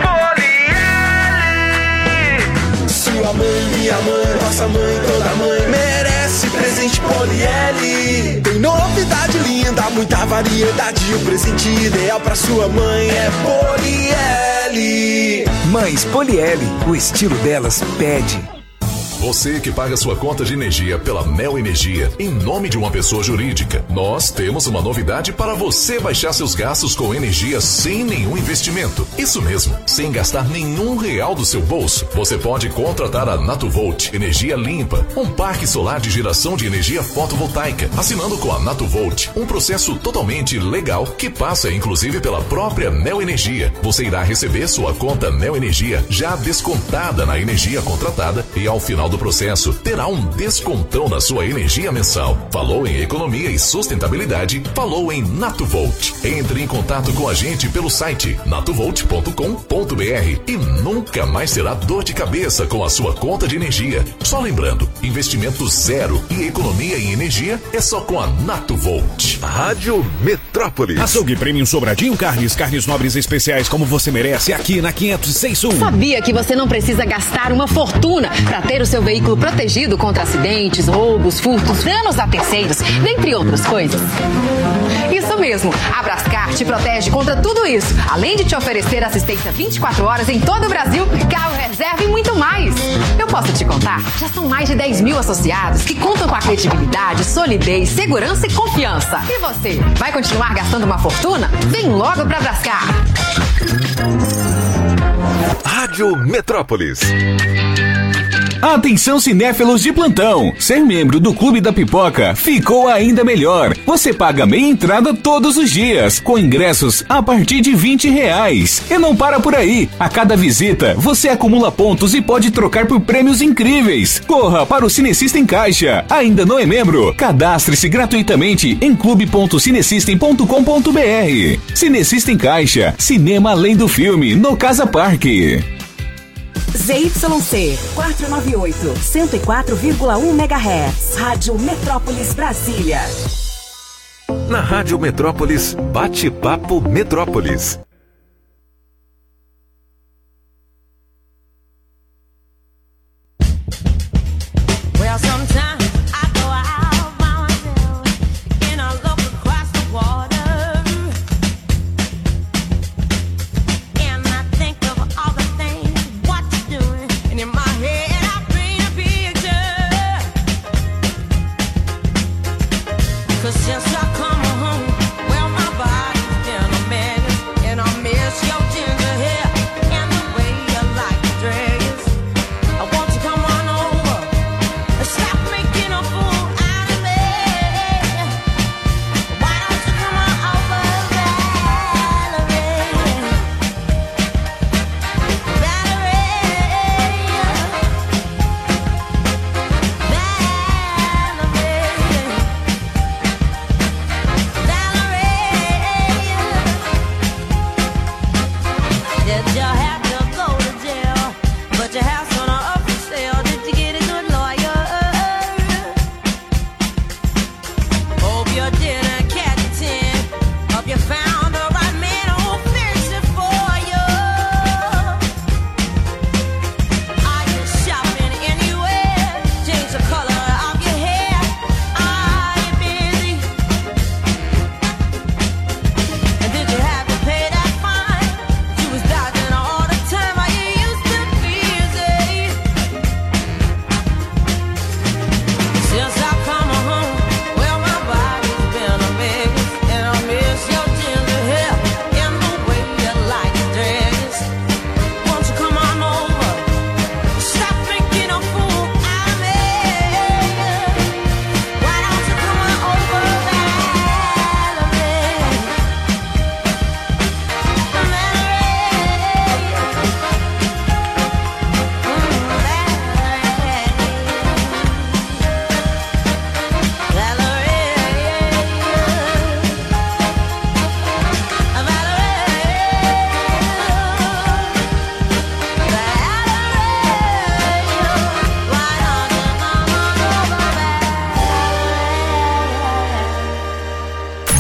Sua mãe, minha mãe, nossa mãe, toda mãe merece presente Poliele. Tem novidade linda, muita variedade. O presente ideal pra sua mãe é Poliele. Mães Poliele, o estilo delas pede. Você que paga sua conta de energia pela Neo Energia em nome de uma pessoa jurídica, nós temos uma novidade para você baixar seus gastos com energia sem nenhum investimento. Isso mesmo, sem gastar nenhum real do seu bolso. Você pode contratar a Natuvolt Energia Limpa, um parque solar de geração de energia fotovoltaica, assinando com a Natuvolt, um processo totalmente legal que passa inclusive pela própria Neo Energia. Você irá receber sua conta Neo Energia já descontada na energia contratada e ao final do processo terá um descontão na sua energia mensal. Falou em economia e sustentabilidade, falou em Natuvolt. Entre em contato com a gente pelo site natuvolt ponto com ponto br e nunca mais terá dor de cabeça com a sua conta de energia. Só lembrando, investimento zero e economia em energia é só com a Natuvolt. Rádio Metrópolis. Açougue Premium Sobradinho Carnes, carnes nobres especiais como você merece aqui na quinhentos e seis Sul. Sabia que você não precisa gastar uma fortuna para ter o seu veículo protegido contra acidentes, roubos, furtos, danos a terceiros, dentre outras coisas? Isso mesmo, a Brascar te protege contra tudo isso, além de te oferecer assistência vinte e quatro horas em todo o Brasil, carro reserva e muito mais. Eu posso te contar? Já são mais de dez mil associados que contam com a credibilidade, solidez, segurança e confiança. E você, vai continuar gastando uma fortuna? Vem logo pra Brascar. Rádio Metrópolis. Atenção cinéfilos de plantão, ser membro do Clube da Pipoca ficou ainda melhor. Você paga meia entrada todos os dias, com ingressos a partir de vinte reais. E não para por aí, a cada visita você acumula pontos e pode trocar por prêmios incríveis. Corra para o Cinecista em Caixa, ainda não é membro? Cadastre-se gratuitamente em clube ponto cinesystem ponto com ponto br. Cinecista em Caixa, cinema além do filme, no Casa Parque. Z Y C quatrocentos e noventa e oito, cento e quatro vírgula um megahertz. Rádio Metrópolis Brasília. Na Rádio Metrópolis, Bate-Papo Metrópolis. Since I come home, well, my body's been a mess, and I miss your ginger hair and the way you like to dress. I want you to come on over and stop making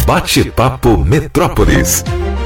Bate-Papo Metrópolis.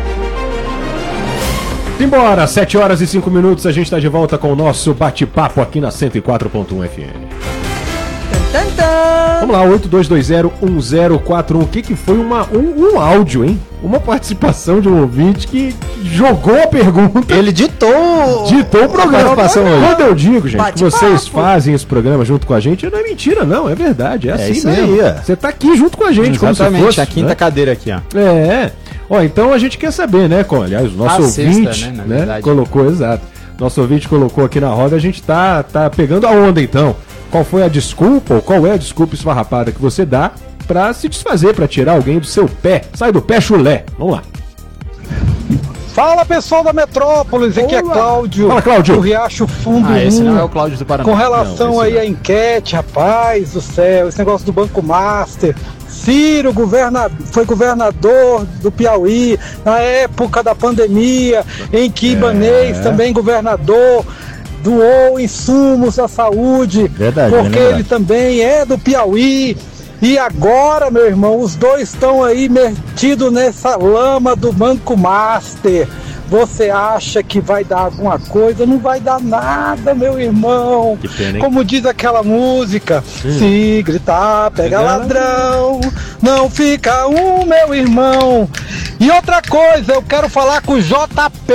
Embora, sete horas e cinco minutos, a gente está de volta com o nosso bate-papo aqui na cento e quatro ponto um F M. Tan, tan. Vamos lá, oito dois dois zero um zero quatro um. O que que foi uma, um, um áudio, hein? Uma participação de um ouvinte que jogou a pergunta. Ele ditou, ditou o programa. participação hoje. Quando eu digo, gente, Bate que vocês papo. fazem esse programa junto com a gente, não é mentira, não. É verdade. É, É assim isso mesmo. aí, é. Você tá aqui junto com a gente, como se Exatamente, fosse, a quinta né? cadeira aqui, ó. É. Ó, então a gente quer saber, né? Com, aliás, o nosso A sexta, ouvinte, né, na né, verdade. colocou, exato. Nosso ouvinte colocou aqui na roda, a gente tá, tá pegando a onda, então. Qual foi a desculpa, ou qual é a desculpa esfarrapada que você dá pra se desfazer, pra tirar alguém do seu pé? Sai do pé, chulé. Vamos lá. Fala, pessoal da Metrópolis, aqui é Cláudio. Fala, Cláudio. Do Riacho Fundo Ah, esse um. não é o Cláudio do Paraná. Com relação Não, esse aí à enquete, rapaz do céu, esse negócio do Banco Master. Ciro governa, foi governador do Piauí na época da pandemia, em que Ibanez, também governador, doou insumos à saúde, Verdade, porque bem lembrado. ele também é do Piauí. E agora, meu irmão, os dois estão aí metidos nessa lama do Banco Master. Você acha que vai dar alguma coisa? Não vai dar nada, meu irmão. Que pena, hein? Como diz aquela música, Hum. se gritar, pega Pega ladrão, não fica um, meu irmão. E outra coisa, eu quero falar com o J P.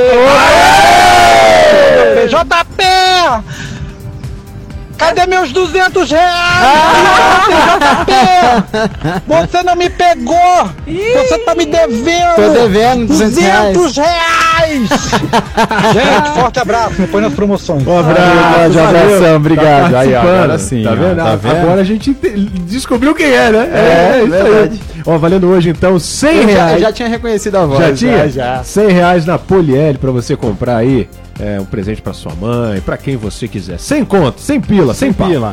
J P! Cadê meus duzentos reais? J P! Você não me pegou! Você tá me devendo! Tô devendo duzentos duzentos reais! Gente, forte abraço, me põe nas promoções. Um abraço, Valeu, abração, obrigado. Tá Aí, ó, participando. agora sim, Tá ó, vendo? tá vendo? Agora a gente te- descobriu quem é, né? É, isso aí. verdade. Ó, valendo hoje então cem Eu já, reais. eu já tinha reconhecido a voz. Já tinha? Já, já. cem reais na Poliel pra você comprar aí é, um presente pra sua mãe, pra quem você quiser. Sem conto, sem pila, sem, Sem pila.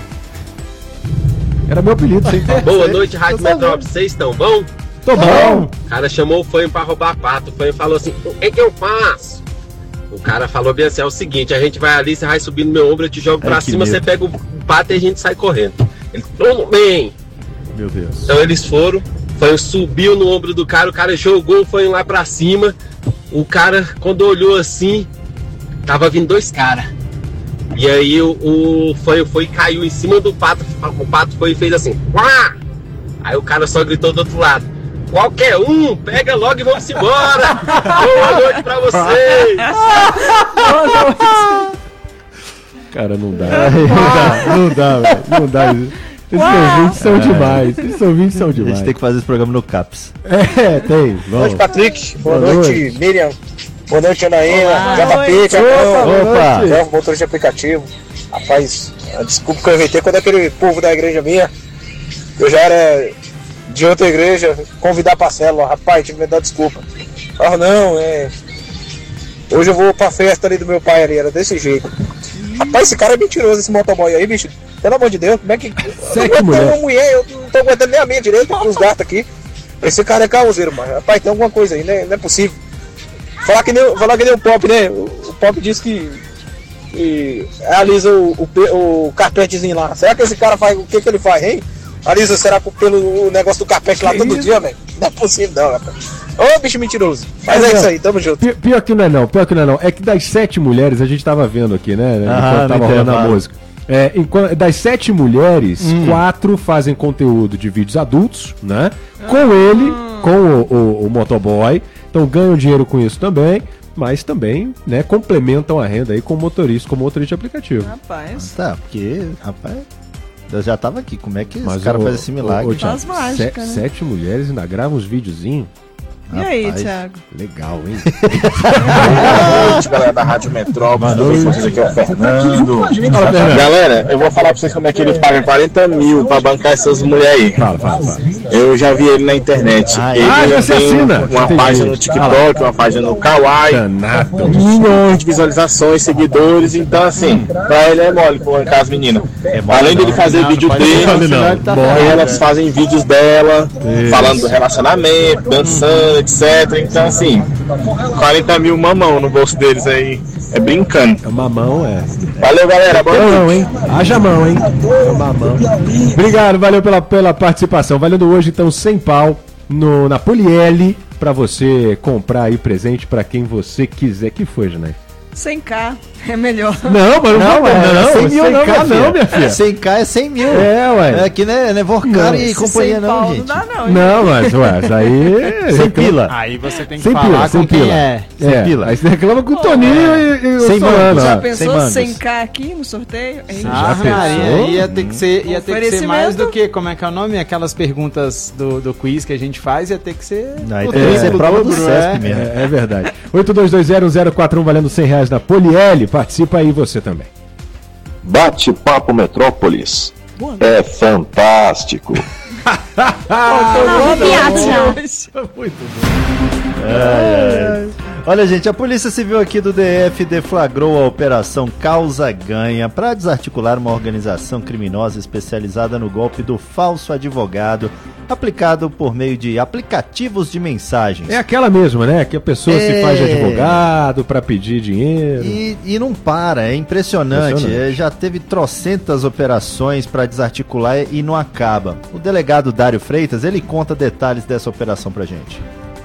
Era meu apelido, sem pila. Boa noite, Rádio Metrópolis. Vocês estão bom? Tô bom. O cara chamou o Fanho pra roubar pato. O Fanho falou assim: o que que eu faço? O cara falou bem assim: é o seguinte, a gente vai ali, você vai subir no meu ombro, eu te jogo Ai, pra que cima, medo. você pega o pato e a gente sai correndo. Ele falou: bem. Meu Deus. Então eles foram, o Fanho subiu no ombro do cara, o cara jogou o Fanho lá pra cima. O cara, quando olhou assim, tava vindo dois caras. E aí o, o Fanho foi e caiu em cima do pato. O pato foi e fez assim: Uá! Aí o cara só gritou do outro lado: qualquer um, pega logo e vamos embora! Boa noite pra vocês! Cara, não dá. Não dá, não dá, velho. Não dá. Esses ouvintes são demais. Esses ouvintes são A demais. gente tem que fazer esse programa no CAPS. É, tem. Boa noite, Patrick. Boa, Boa noite, noite. Miriam. Boa noite, Anaína. Olá. J P, Opa, Tiagão. opa. Zé, motorista de aplicativo. Rapaz, a desculpa que eu inventei quando aquele povo da igreja minha, eu já era de outra igreja, convidar pra célula. Rapaz, tive que me dar desculpa. Ah, não, é. Hoje eu vou pra festa ali do meu pai ali, era desse jeito. Rapaz, esse cara é mentiroso, esse motoboy aí, bicho. Pelo amor de Deus, como é que. Sete eu não mulher. uma mulher, eu não tô aguentando nem a minha direita com os gatos aqui. Esse cara é causeiro, mano. Rapaz, tem alguma coisa aí, né? Não é possível. Falar que nem, falar que nem o Pop, né? O, o Pop disse que, que alisa o, o, pe- o carpetezinho lá. Será que esse cara faz, o que que ele faz, hein? Alisa, será que pelo o negócio do carpete lá Que todo isso? dia, velho? Não é possível não, rapaz. Ô, bicho mentiroso. Mas é Não, isso aí, tamo junto. Pi- Pior que não é não, pior que não é não. É que das sete mulheres, a gente tava vendo aqui, né? Ah, Enquanto no tava rolando a intervalo. música. É, enquanto- das sete mulheres, Hum. quatro fazem conteúdo de vídeos adultos, né? Com ele, com o, o- o motoboy. Então ganham dinheiro com isso também. Mas também, né, complementam a renda aí com motorista, como motorista de aplicativo. Rapaz. Tá, porque, rapaz, eu já tava aqui. Como é que Mas esse cara o- faz esse milagre? o- o Thiago, As mágicas, se- né? Sete mulheres ainda gravam uns videozinhos. E aí, Rapaz, Thiago? Legal, hein? Boa noite, galera da Rádio Metrópolis. Boa noite. Vocês aqui é o Fernando. Fala, Fernando. Galera, eu vou falar pra vocês como é que ele paga quarenta mil pra bancar essas mulheres aí. Fala, fala, fala. Eu já vi ele na internet. Ah, ele ah, já se tem assina. uma Entendi. página no TikTok, uma página no Kawaii. Danado. Milhões de visualizações, seguidores. Então, assim, pra ele é mole bancar as meninas. mole Além dele não. fazer Não, vídeo não pode dele, fazer, não. tá Mole, elas né? fazem vídeos dela, Isso. falando do relacionamento, dançando, etcétera. Então, assim, quarenta mil mamão no bolso deles aí. É brincando. É mamão, é. Valeu, galera. Boa Não, noite. não, hein? Haja mão, hein? É mamão. Obrigado, valeu pela, pela participação. Valendo hoje, então, cem pau no, na Poliele pra você comprar aí presente pra quem você quiser. Que foi, Janai? cem k é melhor. Não, mas não, não, é, não cem mil não, não, não, minha filha. cem k é cem mil. É, ué. É que não é, não é Vorcar e companhia não, gente. Não dá não, não, mas, ué, isso aí... Sem pila. Aí você tem que sem falar pila, com sem quem pila. é. Sem é. pila. Aí você reclama com o Toninho oh, é. e, e sem o Solano. Já pensou sem cem k aqui no sorteio? Ah, já pensou? Maria, ia ter que ser, ia ter que ser mais do que, como é que é o nome? Aquelas perguntas do, do quiz que a gente faz, ia ter que ser... Não, tem que ser prova do Sesp mesmo. É, é verdade. oito dois dois zero zero quatro um valendo cem reais na Poliele. Participa aí você também. Bate-papo Metrópolis. Boa, é fantástico. Muito bom. Ai, ai. Olha, gente, a Polícia Civil aqui do D F deflagrou a Operação Causa Ganha para desarticular uma organização criminosa especializada no golpe do falso advogado, aplicado por meio de aplicativos de mensagens. É aquela mesma, né? Que a pessoa é... se faz de advogado para pedir dinheiro. E, e não para, é impressionante. impressionante. É, já teve trocentas operações para desarticular e não acaba. O delegado Dário Freitas, ele conta detalhes dessa operação pra gente.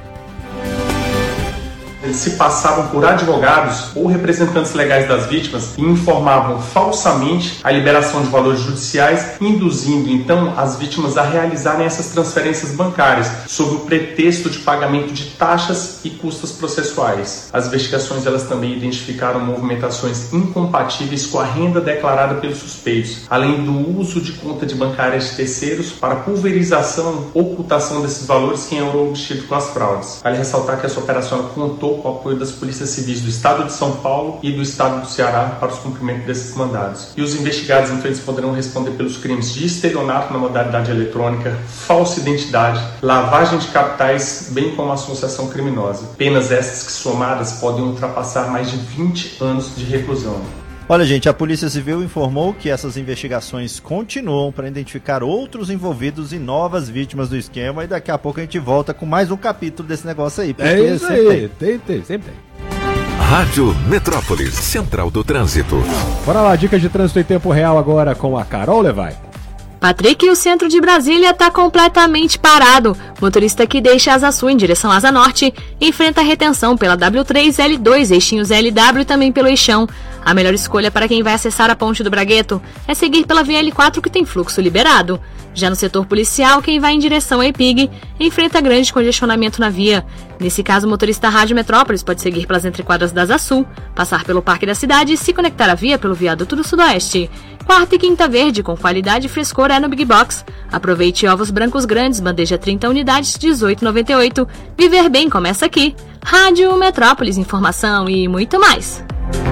Eles se passavam por advogados ou representantes legais das vítimas e informavam falsamente a liberação de valores judiciais, induzindo então as vítimas a realizarem essas transferências bancárias sob o pretexto de pagamento de taxas e custas processuais. As investigações elas também identificaram movimentações incompatíveis com a renda declarada pelos suspeitos, além do uso de conta de bancárias de terceiros para pulverização ou ocultação desses valores que eram obtidos com as fraudes. Vale ressaltar que essa operação contou com o apoio das polícias civis do estado de São Paulo e do estado do Ceará para os cumprimentos desses mandados. E os investigados, então, eles poderão responder pelos crimes de estelionato na modalidade eletrônica, falsa identidade, lavagem de capitais, bem como associação criminosa. Penas estas que, somadas, podem ultrapassar mais de vinte anos de reclusão. Olha, gente, a Polícia Civil informou que essas investigações continuam para identificar outros envolvidos e novas vítimas do esquema, e daqui a pouco a gente volta com mais um capítulo desse negócio aí. É isso aí, tem, tem, sempre tem. Rádio Metrópolis, Central do Trânsito. Bora lá, dicas de trânsito em tempo real agora com a Carol Levai. Patrick, o centro de Brasília está completamente parado. Motorista que deixa Asa Sul em direção à Asa Norte enfrenta retenção pela W três, L dois, eixinhos L W e também pelo eixão. A melhor escolha para quem vai acessar a Ponte do Bragueto é seguir pela via L quatro, que tem fluxo liberado. Já no setor policial, quem vai em direção à E P I G enfrenta grande congestionamento na via. Nesse caso, o motorista Rádio Metrópolis pode seguir pelas entrequadras da Asa Sul, passar pelo Parque da Cidade e se conectar à via pelo viaduto do Sudoeste. Quarta e quinta verde, com qualidade e frescor, é no Big Box. Aproveite ovos brancos grandes, bandeja trinta unidades, dezoito e noventa e oito. Viver bem começa aqui. Rádio Metrópolis, informação e muito mais.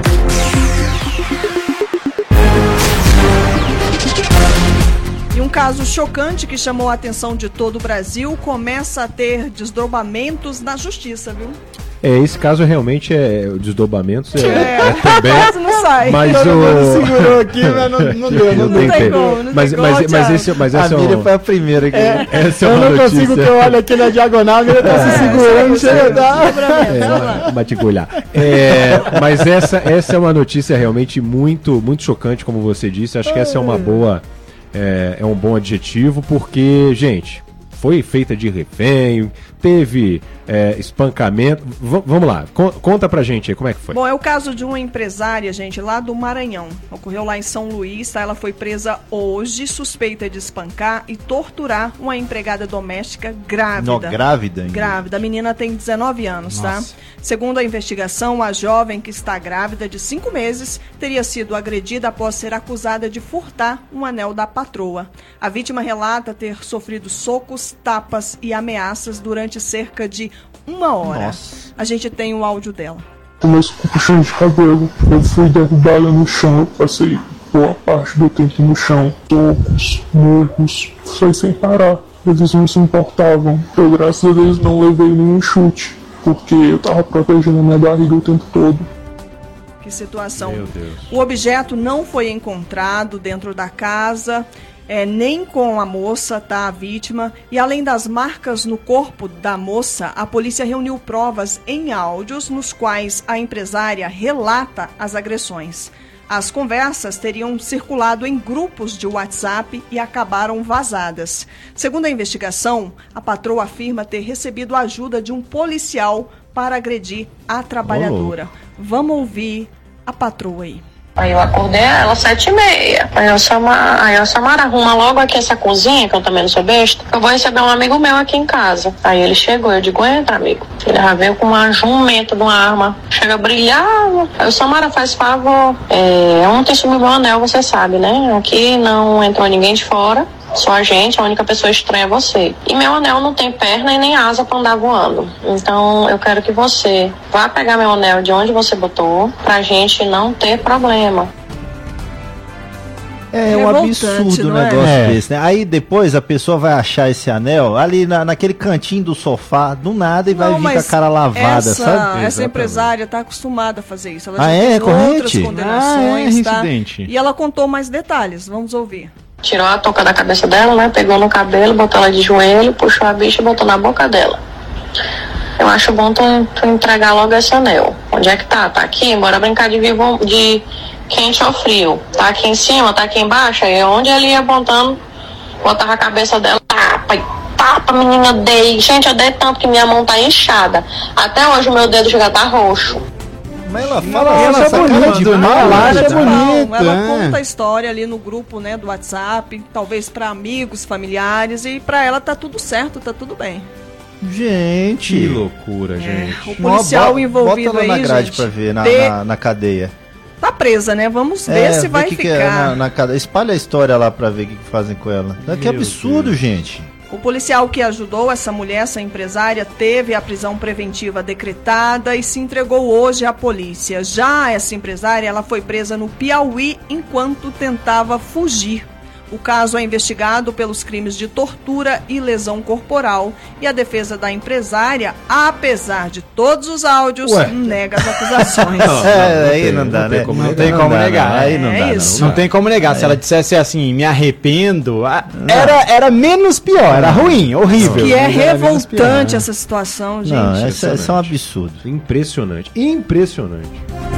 E um caso chocante que chamou a atenção de todo o Brasil começa a ter desdobramentos na justiça, viu? É, esse caso realmente é o desdobramento é, é, é também. Não sai. Mas Todo o segurou aqui, mas não, não deu, não, não, não tem como, não mas, tem mas, como, mas esse, mas essa a Miriam foi a primeira aqui. É, essa é eu uma não notícia. consigo que eu olhe aqui na diagonal, a Miriam tá é, se segurando, chega a dar. É, batigulhar. É, mas essa, essa é uma notícia realmente muito, muito chocante, como você disse. Acho que essa é uma boa, é, é um bom adjetivo, porque, gente, foi feita de refém, teve é, espancamento. V- vamos lá, con- conta pra gente aí como é que foi. Bom, é o caso de uma empresária, gente, lá do Maranhão. Ocorreu lá em São Luís, tá? Ela foi presa hoje, suspeita de espancar e torturar uma empregada doméstica grávida. Não, grávida ainda. Grávida. A menina tem dezenove anos, Nossa. tá? Segundo a investigação, a jovem, que está grávida de cinco meses, teria sido agredida após ser acusada de furtar um anel da patroa. A vítima relata ter sofrido socos, tapas e ameaças durante cerca de uma hora. Nossa. A gente tem o áudio dela. Começo com puxão de cabelo, eu fui derrubada no chão, passei boa parte do tempo no chão, socos, murros, foi sem parar. Eles não se importavam, eu graças a Deus não levei nenhum chute, porque eu tava protegendo a minha barriga o tempo todo. Que situação. Meu Deus. O objeto não foi encontrado dentro da casa, é, nem com a moça, tá, a vítima. E além das marcas no corpo da moça, a polícia reuniu provas em áudios nos quais a empresária relata as agressões. As conversas teriam circulado em grupos de WhatsApp e acabaram vazadas. Segundo a investigação, a patroa afirma ter recebido a ajuda de um policial para agredir a trabalhadora. Vamos ouvir a patroa aí. Aí eu acordei ela sete e meia. Aí eu Samara, aí eu Samara, arruma logo aqui essa cozinha, que eu também não sou besta. Eu vou receber um amigo meu aqui em casa. Aí ele chegou, eu digo, entra, amigo. Ele já veio com uma jumenta de uma arma. Chega brilhava. Aí o Samara, faz favor. É, ontem sumiu meu anel, você sabe, né? Aqui não entrou ninguém de fora. Só a gente, a única pessoa estranha é você. E meu anel não tem perna e nem asa pra andar voando. Então eu quero que você vá pegar meu anel de onde você botou, pra gente não ter problema. É um absurdo o negócio é? desse, né? Aí depois a pessoa vai achar esse anel ali na, naquele cantinho do sofá, do nada, e não, vai vir com a cara lavada, essa, sabe? Essa Exatamente. empresária tá acostumada a fazer isso. Ela ah, já é? tem Corrente? outras condenações, ah, é tá? incidente. E ela contou mais detalhes, vamos ouvir. Tirou a touca da cabeça dela, né? Pegou no cabelo, botou ela de joelho, puxou a bicha e botou na boca dela. Eu acho bom tu, tu entregar logo esse anel. Onde é que tá? Tá aqui? Bora brincar de vivo, de quente ou frio. Tá aqui em cima, tá aqui embaixo. Aí onde ele ia apontando, botava a cabeça dela, tapa, e tapa, menina, dei. Gente, eu dei tanto que minha mão tá inchada. Até hoje o meu dedo já tá roxo. Mas ela fala, ela ela é bonita, ela é bonita. Ela conta a história ali no grupo, né, do WhatsApp, talvez para amigos, familiares, e para ela tá tudo certo, tá tudo bem. Gente, que loucura, é, gente. O policial Bota, envolvido bota ela aí, na grade gente, pra ver, na, de... na, na cadeia. Tá presa, né? Vamos ver é, se vai que ficar. Que é na, na cadeia. Espalha a história lá pra ver o que, que fazem com ela. Meu que absurdo, Deus. gente. O policial que ajudou essa mulher, essa empresária, teve a prisão preventiva decretada e se entregou hoje à polícia. Já essa empresária, ela foi presa no Piauí enquanto tentava fugir. O caso é investigado pelos crimes de tortura e lesão corporal. E a defesa da empresária, apesar de todos os áudios, Ué. nega as acusações. Não, é, aí não dá, né? Não tem como negar. Aí não dá, isso. Não tem como negar. Se ela dissesse assim, me arrependo, era, era menos pior, era ruim, horrível. Que é revoltante essa situação, gente. Não, essa, essa é um absurdo. Impressionante. Impressionante.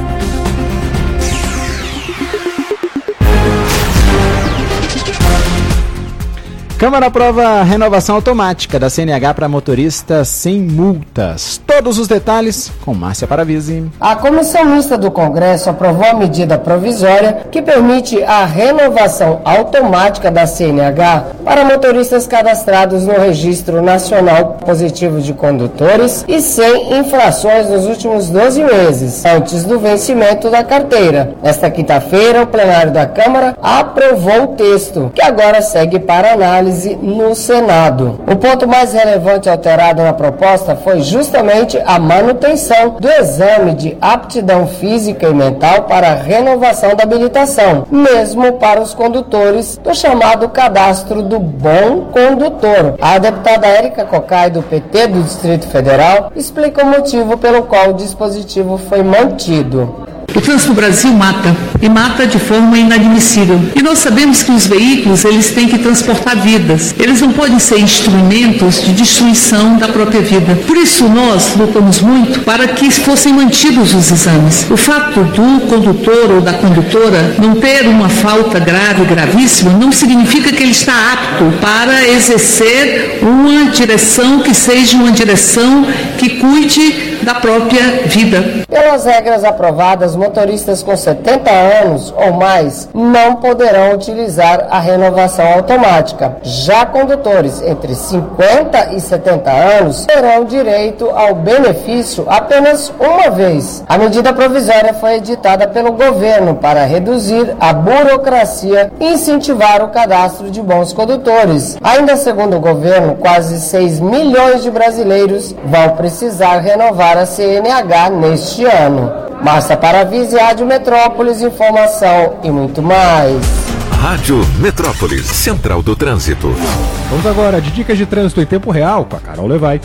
Câmara aprova a renovação automática da C N H para motoristas sem multas. Todos os detalhes com Márcia Paravisi. A Comissão Mista do Congresso aprovou a medida provisória que permite a renovação automática da C N H para motoristas cadastrados no Registro Nacional Positivo de Condutores e sem infrações nos últimos doze meses, antes do vencimento da carteira. Nesta quinta-feira, o plenário da Câmara aprovou o texto, que agora segue para análise no Senado. O ponto mais relevante alterado na proposta foi justamente a manutenção do exame de aptidão física e mental para a renovação da habilitação, mesmo para os condutores do chamado cadastro do bom condutor. A deputada Érica Cocai, do P T do Distrito Federal, explica o motivo pelo qual o dispositivo foi mantido. O trânsito no Brasil mata, e mata de forma inadmissível. E nós sabemos que os veículos, eles têm que transportar vidas. Eles não podem ser instrumentos de destruição da própria vida. Por isso nós lutamos muito para que fossem mantidos os exames. O fato do condutor ou da condutora não ter uma falta grave, gravíssima, não significa que ele está apto para exercer uma direção que seja uma direção que cuide da própria vida. Pelas regras aprovadas, motoristas com setenta anos ou mais não poderão utilizar a renovação automática. Já condutores entre cinquenta e setenta anos terão direito ao benefício apenas uma vez. A medida provisória foi editada pelo governo para reduzir a burocracia e incentivar o cadastro de bons condutores. Ainda segundo o governo, quase seis milhões de brasileiros vão precisar renovar a C N H neste ano. Márcia Paravisi, Rádio Metrópolis, informação e muito mais. Rádio Metrópolis, Central do Trânsito. Vamos agora de dicas de trânsito em tempo real com a Carol Levai.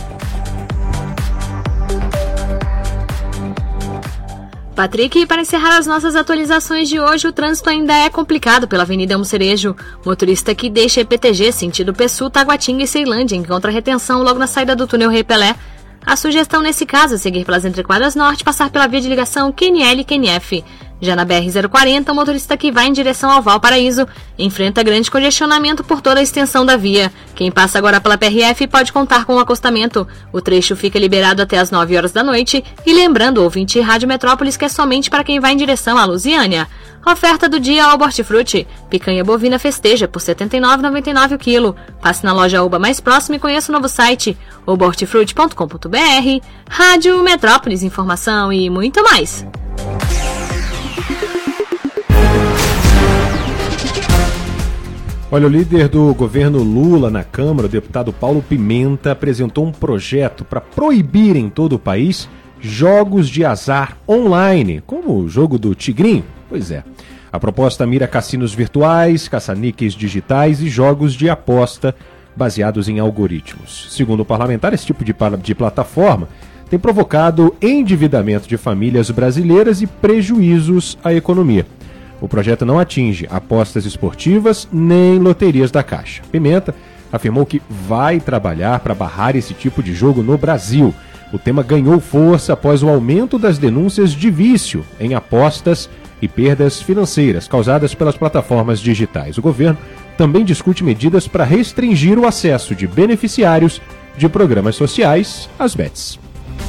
Patrick, para encerrar as nossas atualizações de hoje, o trânsito ainda é complicado pela Avenida Elmo Cerejo. Motorista que deixa E P T G sentido Pessu, Taguatinga e Ceilândia encontra retenção logo na saída do túnel Rei Pelé. A sugestão nesse caso é seguir pelas entrequadras norte, passar pela via de ligação Q N L e Q N F. Já na B R zero quarenta, o motorista que vai em direção ao Valparaíso enfrenta grande congestionamento por toda a extensão da via. Quem passa agora pela P R F pode contar com o acostamento. O trecho fica liberado até as nove horas da noite. E lembrando, ouvinte Rádio Metrópolis, que é somente para quem vai em direção à Lusiânia. Oferta do dia ao Hortifruti. Picanha bovina festeja por setenta e nove reais e noventa e nove centavos o quilo. Passe na loja Oba mais próxima e conheça o novo site oba hortifruti ponto com ponto b r. Rádio Metrópolis, informação e muito mais. Olha, o líder do governo Lula na Câmara, o deputado Paulo Pimenta, apresentou um projeto para proibir em todo o país jogos de azar online, como o jogo do Tigrinho. Pois é. A proposta mira cassinos virtuais, caça-níqueis digitais e jogos de aposta baseados em algoritmos. Segundo o parlamentar, esse tipo de, de plataforma tem provocado endividamento de famílias brasileiras e prejuízos à economia. O projeto não atinge apostas esportivas nem loterias da Caixa. Pimenta afirmou que vai trabalhar para barrar esse tipo de jogo no Brasil. O tema ganhou força após o aumento das denúncias de vício em apostas e perdas financeiras causadas pelas plataformas digitais. O governo também discute medidas para restringir o acesso de beneficiários de programas sociais às bets.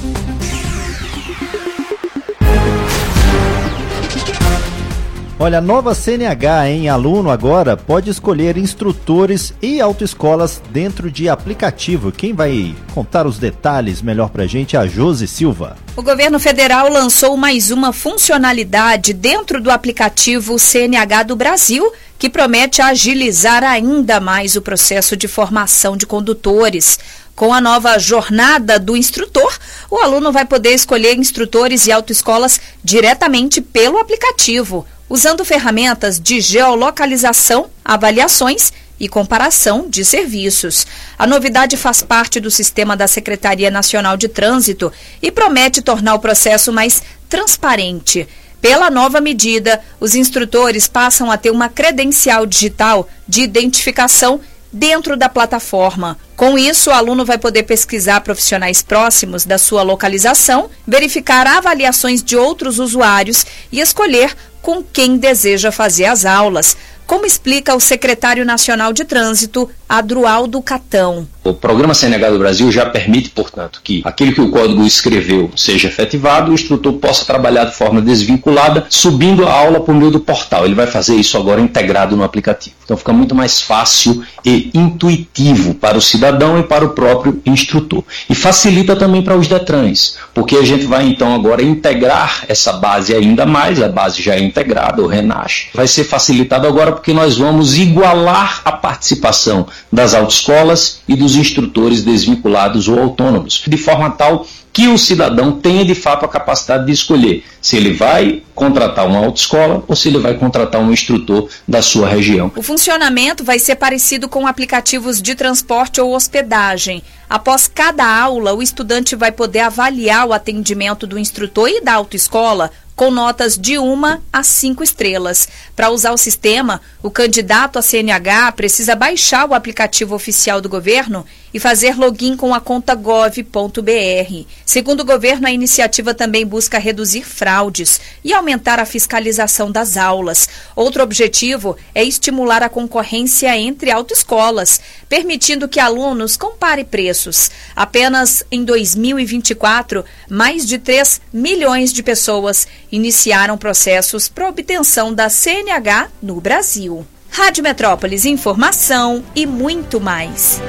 Olha, a nova C N H em aluno agora pode escolher instrutores e autoescolas dentro de aplicativo. Quem vai contar os detalhes melhor pra gente é a Josi Silva. O governo federal lançou mais uma funcionalidade dentro do aplicativo C N H do Brasil, que promete agilizar ainda mais o processo de formação de condutores. Com a nova jornada do instrutor, o aluno vai poder escolher instrutores e autoescolas diretamente pelo aplicativo, usando ferramentas de geolocalização, avaliações e comparação de serviços. A novidade faz parte do sistema da Secretaria Nacional de Trânsito e promete tornar o processo mais transparente. Pela nova medida, os instrutores passam a ter uma credencial digital de identificação dentro da plataforma. Com isso, o aluno vai poder pesquisar profissionais próximos da sua localização, verificar avaliações de outros usuários e escolher com quem deseja fazer as aulas, como explica o secretário nacional de Trânsito, Adroaldo Catão. O programa C N H do Brasil já permite, portanto, que aquele que o código escreveu seja efetivado, o instrutor possa trabalhar de forma desvinculada, subindo a aula por meio do portal. Ele vai fazer isso agora integrado no aplicativo. Então fica muito mais fácil e intuitivo para o cidadão e para o próprio instrutor. E facilita também para os Detrans, porque a gente vai então agora integrar essa base ainda mais, a base já é integrada, o RENASH. Vai ser facilitado agora porque nós vamos igualar a participação das autoescolas e dos instrutores desvinculados ou autônomos, de forma tal que o cidadão tenha de fato a capacidade de escolher se ele vai contratar uma autoescola ou se ele vai contratar um instrutor da sua região. O funcionamento vai ser parecido com aplicativos de transporte ou hospedagem. Após cada aula, o estudante vai poder avaliar o atendimento do instrutor e da autoescola com notas de uma a cinco estrelas. Para usar o sistema, o candidato a C N H precisa baixar o aplicativo oficial do governo e fazer login com a conta gov ponto b r. Segundo o governo, a iniciativa também busca reduzir fraudes e aumentar a fiscalização das aulas. Outro objetivo é estimular a concorrência entre autoescolas, permitindo que alunos comparem preços. Apenas em dois mil e vinte e quatro, mais de três milhões de pessoas iniciaram processos para obtenção da C N H no Brasil. Rádio Metrópolis, informação e muito mais.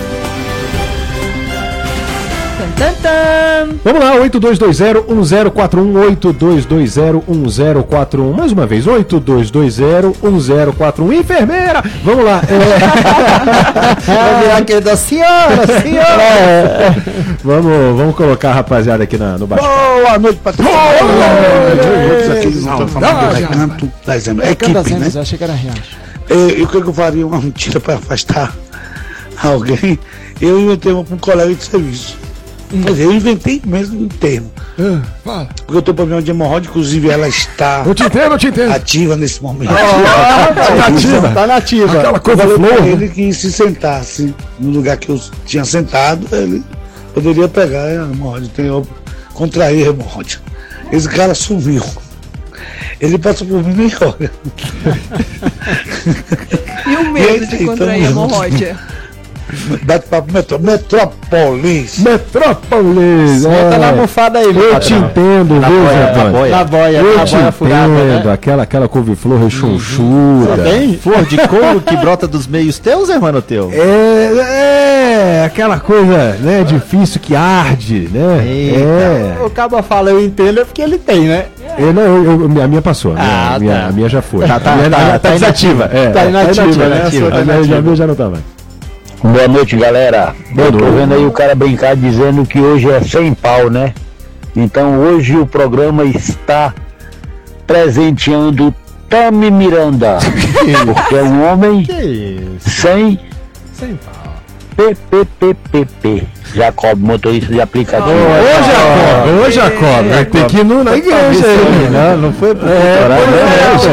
Tan, tan. Vamos lá, oito dois dois zero um zero quatro um, oito dois dois zero um zero quatro um. Mais uma vez, oito dois dois zero um zero quatro um. Enfermeira! Vamos lá. É... aquele da senhora, senhora! É. Vamos, vamos colocar a rapaziada aqui na, no baixo. Boa noite, Patrícia. É equipe, né? Eu achei que era Riacho. E o que eu faria? Uma mentira para afastar alguém. Eu inventei um colega de serviço. Hum. Quer dizer, eu inventei mesmo um termo. Uh, fala. Porque eu tenho problema de hemorroida, inclusive ela está eu te entendo, eu te entendo. ativa nesse momento. Ah, tá nativa, tá nativa. Aquela coisa eu falei pra ele que se sentasse no lugar que eu tinha sentado, ele poderia pegar a hemorroida, eu contrair a hemorroida. Esse cara sumiu. Ele passa por mim e nem olha. E o medo de contrair hemorroida? Bate-papo Metro, Metrópolis. Metrópolis. Bota é. na almofada aí, meu Eu patrão. te entendo, Na viu, boia, Zé na Antônio? boia. Na boia, Eu na te boia furada, entendo. né? Aquela, aquela couve-flor rechonchuda. Tem flor de couro que brota dos meios teus, irmão teu? É, é, aquela coisa, né, difícil que arde, né? É. O Cabo fala, eu entendo, é porque ele tem, né? Eu, não, eu, eu, a minha passou, a minha, Ah, a minha, tá. a minha já foi. Tá, tá, a minha, tá, a- tá tá desativa. inativa. É, Tá inativa, né? né? A sua tá A minha- inativa. a minha já não tá mais. Boa noite, galera. Boa Eu tô noite. vendo aí o cara brincar dizendo que hoje é sem pau, né? Então hoje o programa está presenteando Tami Miranda, porque é um homem sem Sem pau. P P P P P. Jacob, motorista de aplicativo. Ô, Jacob, ô, Jacob, vai ter que ir no- na igreja aí. Não, não foi pro É, cultural, pois né? é,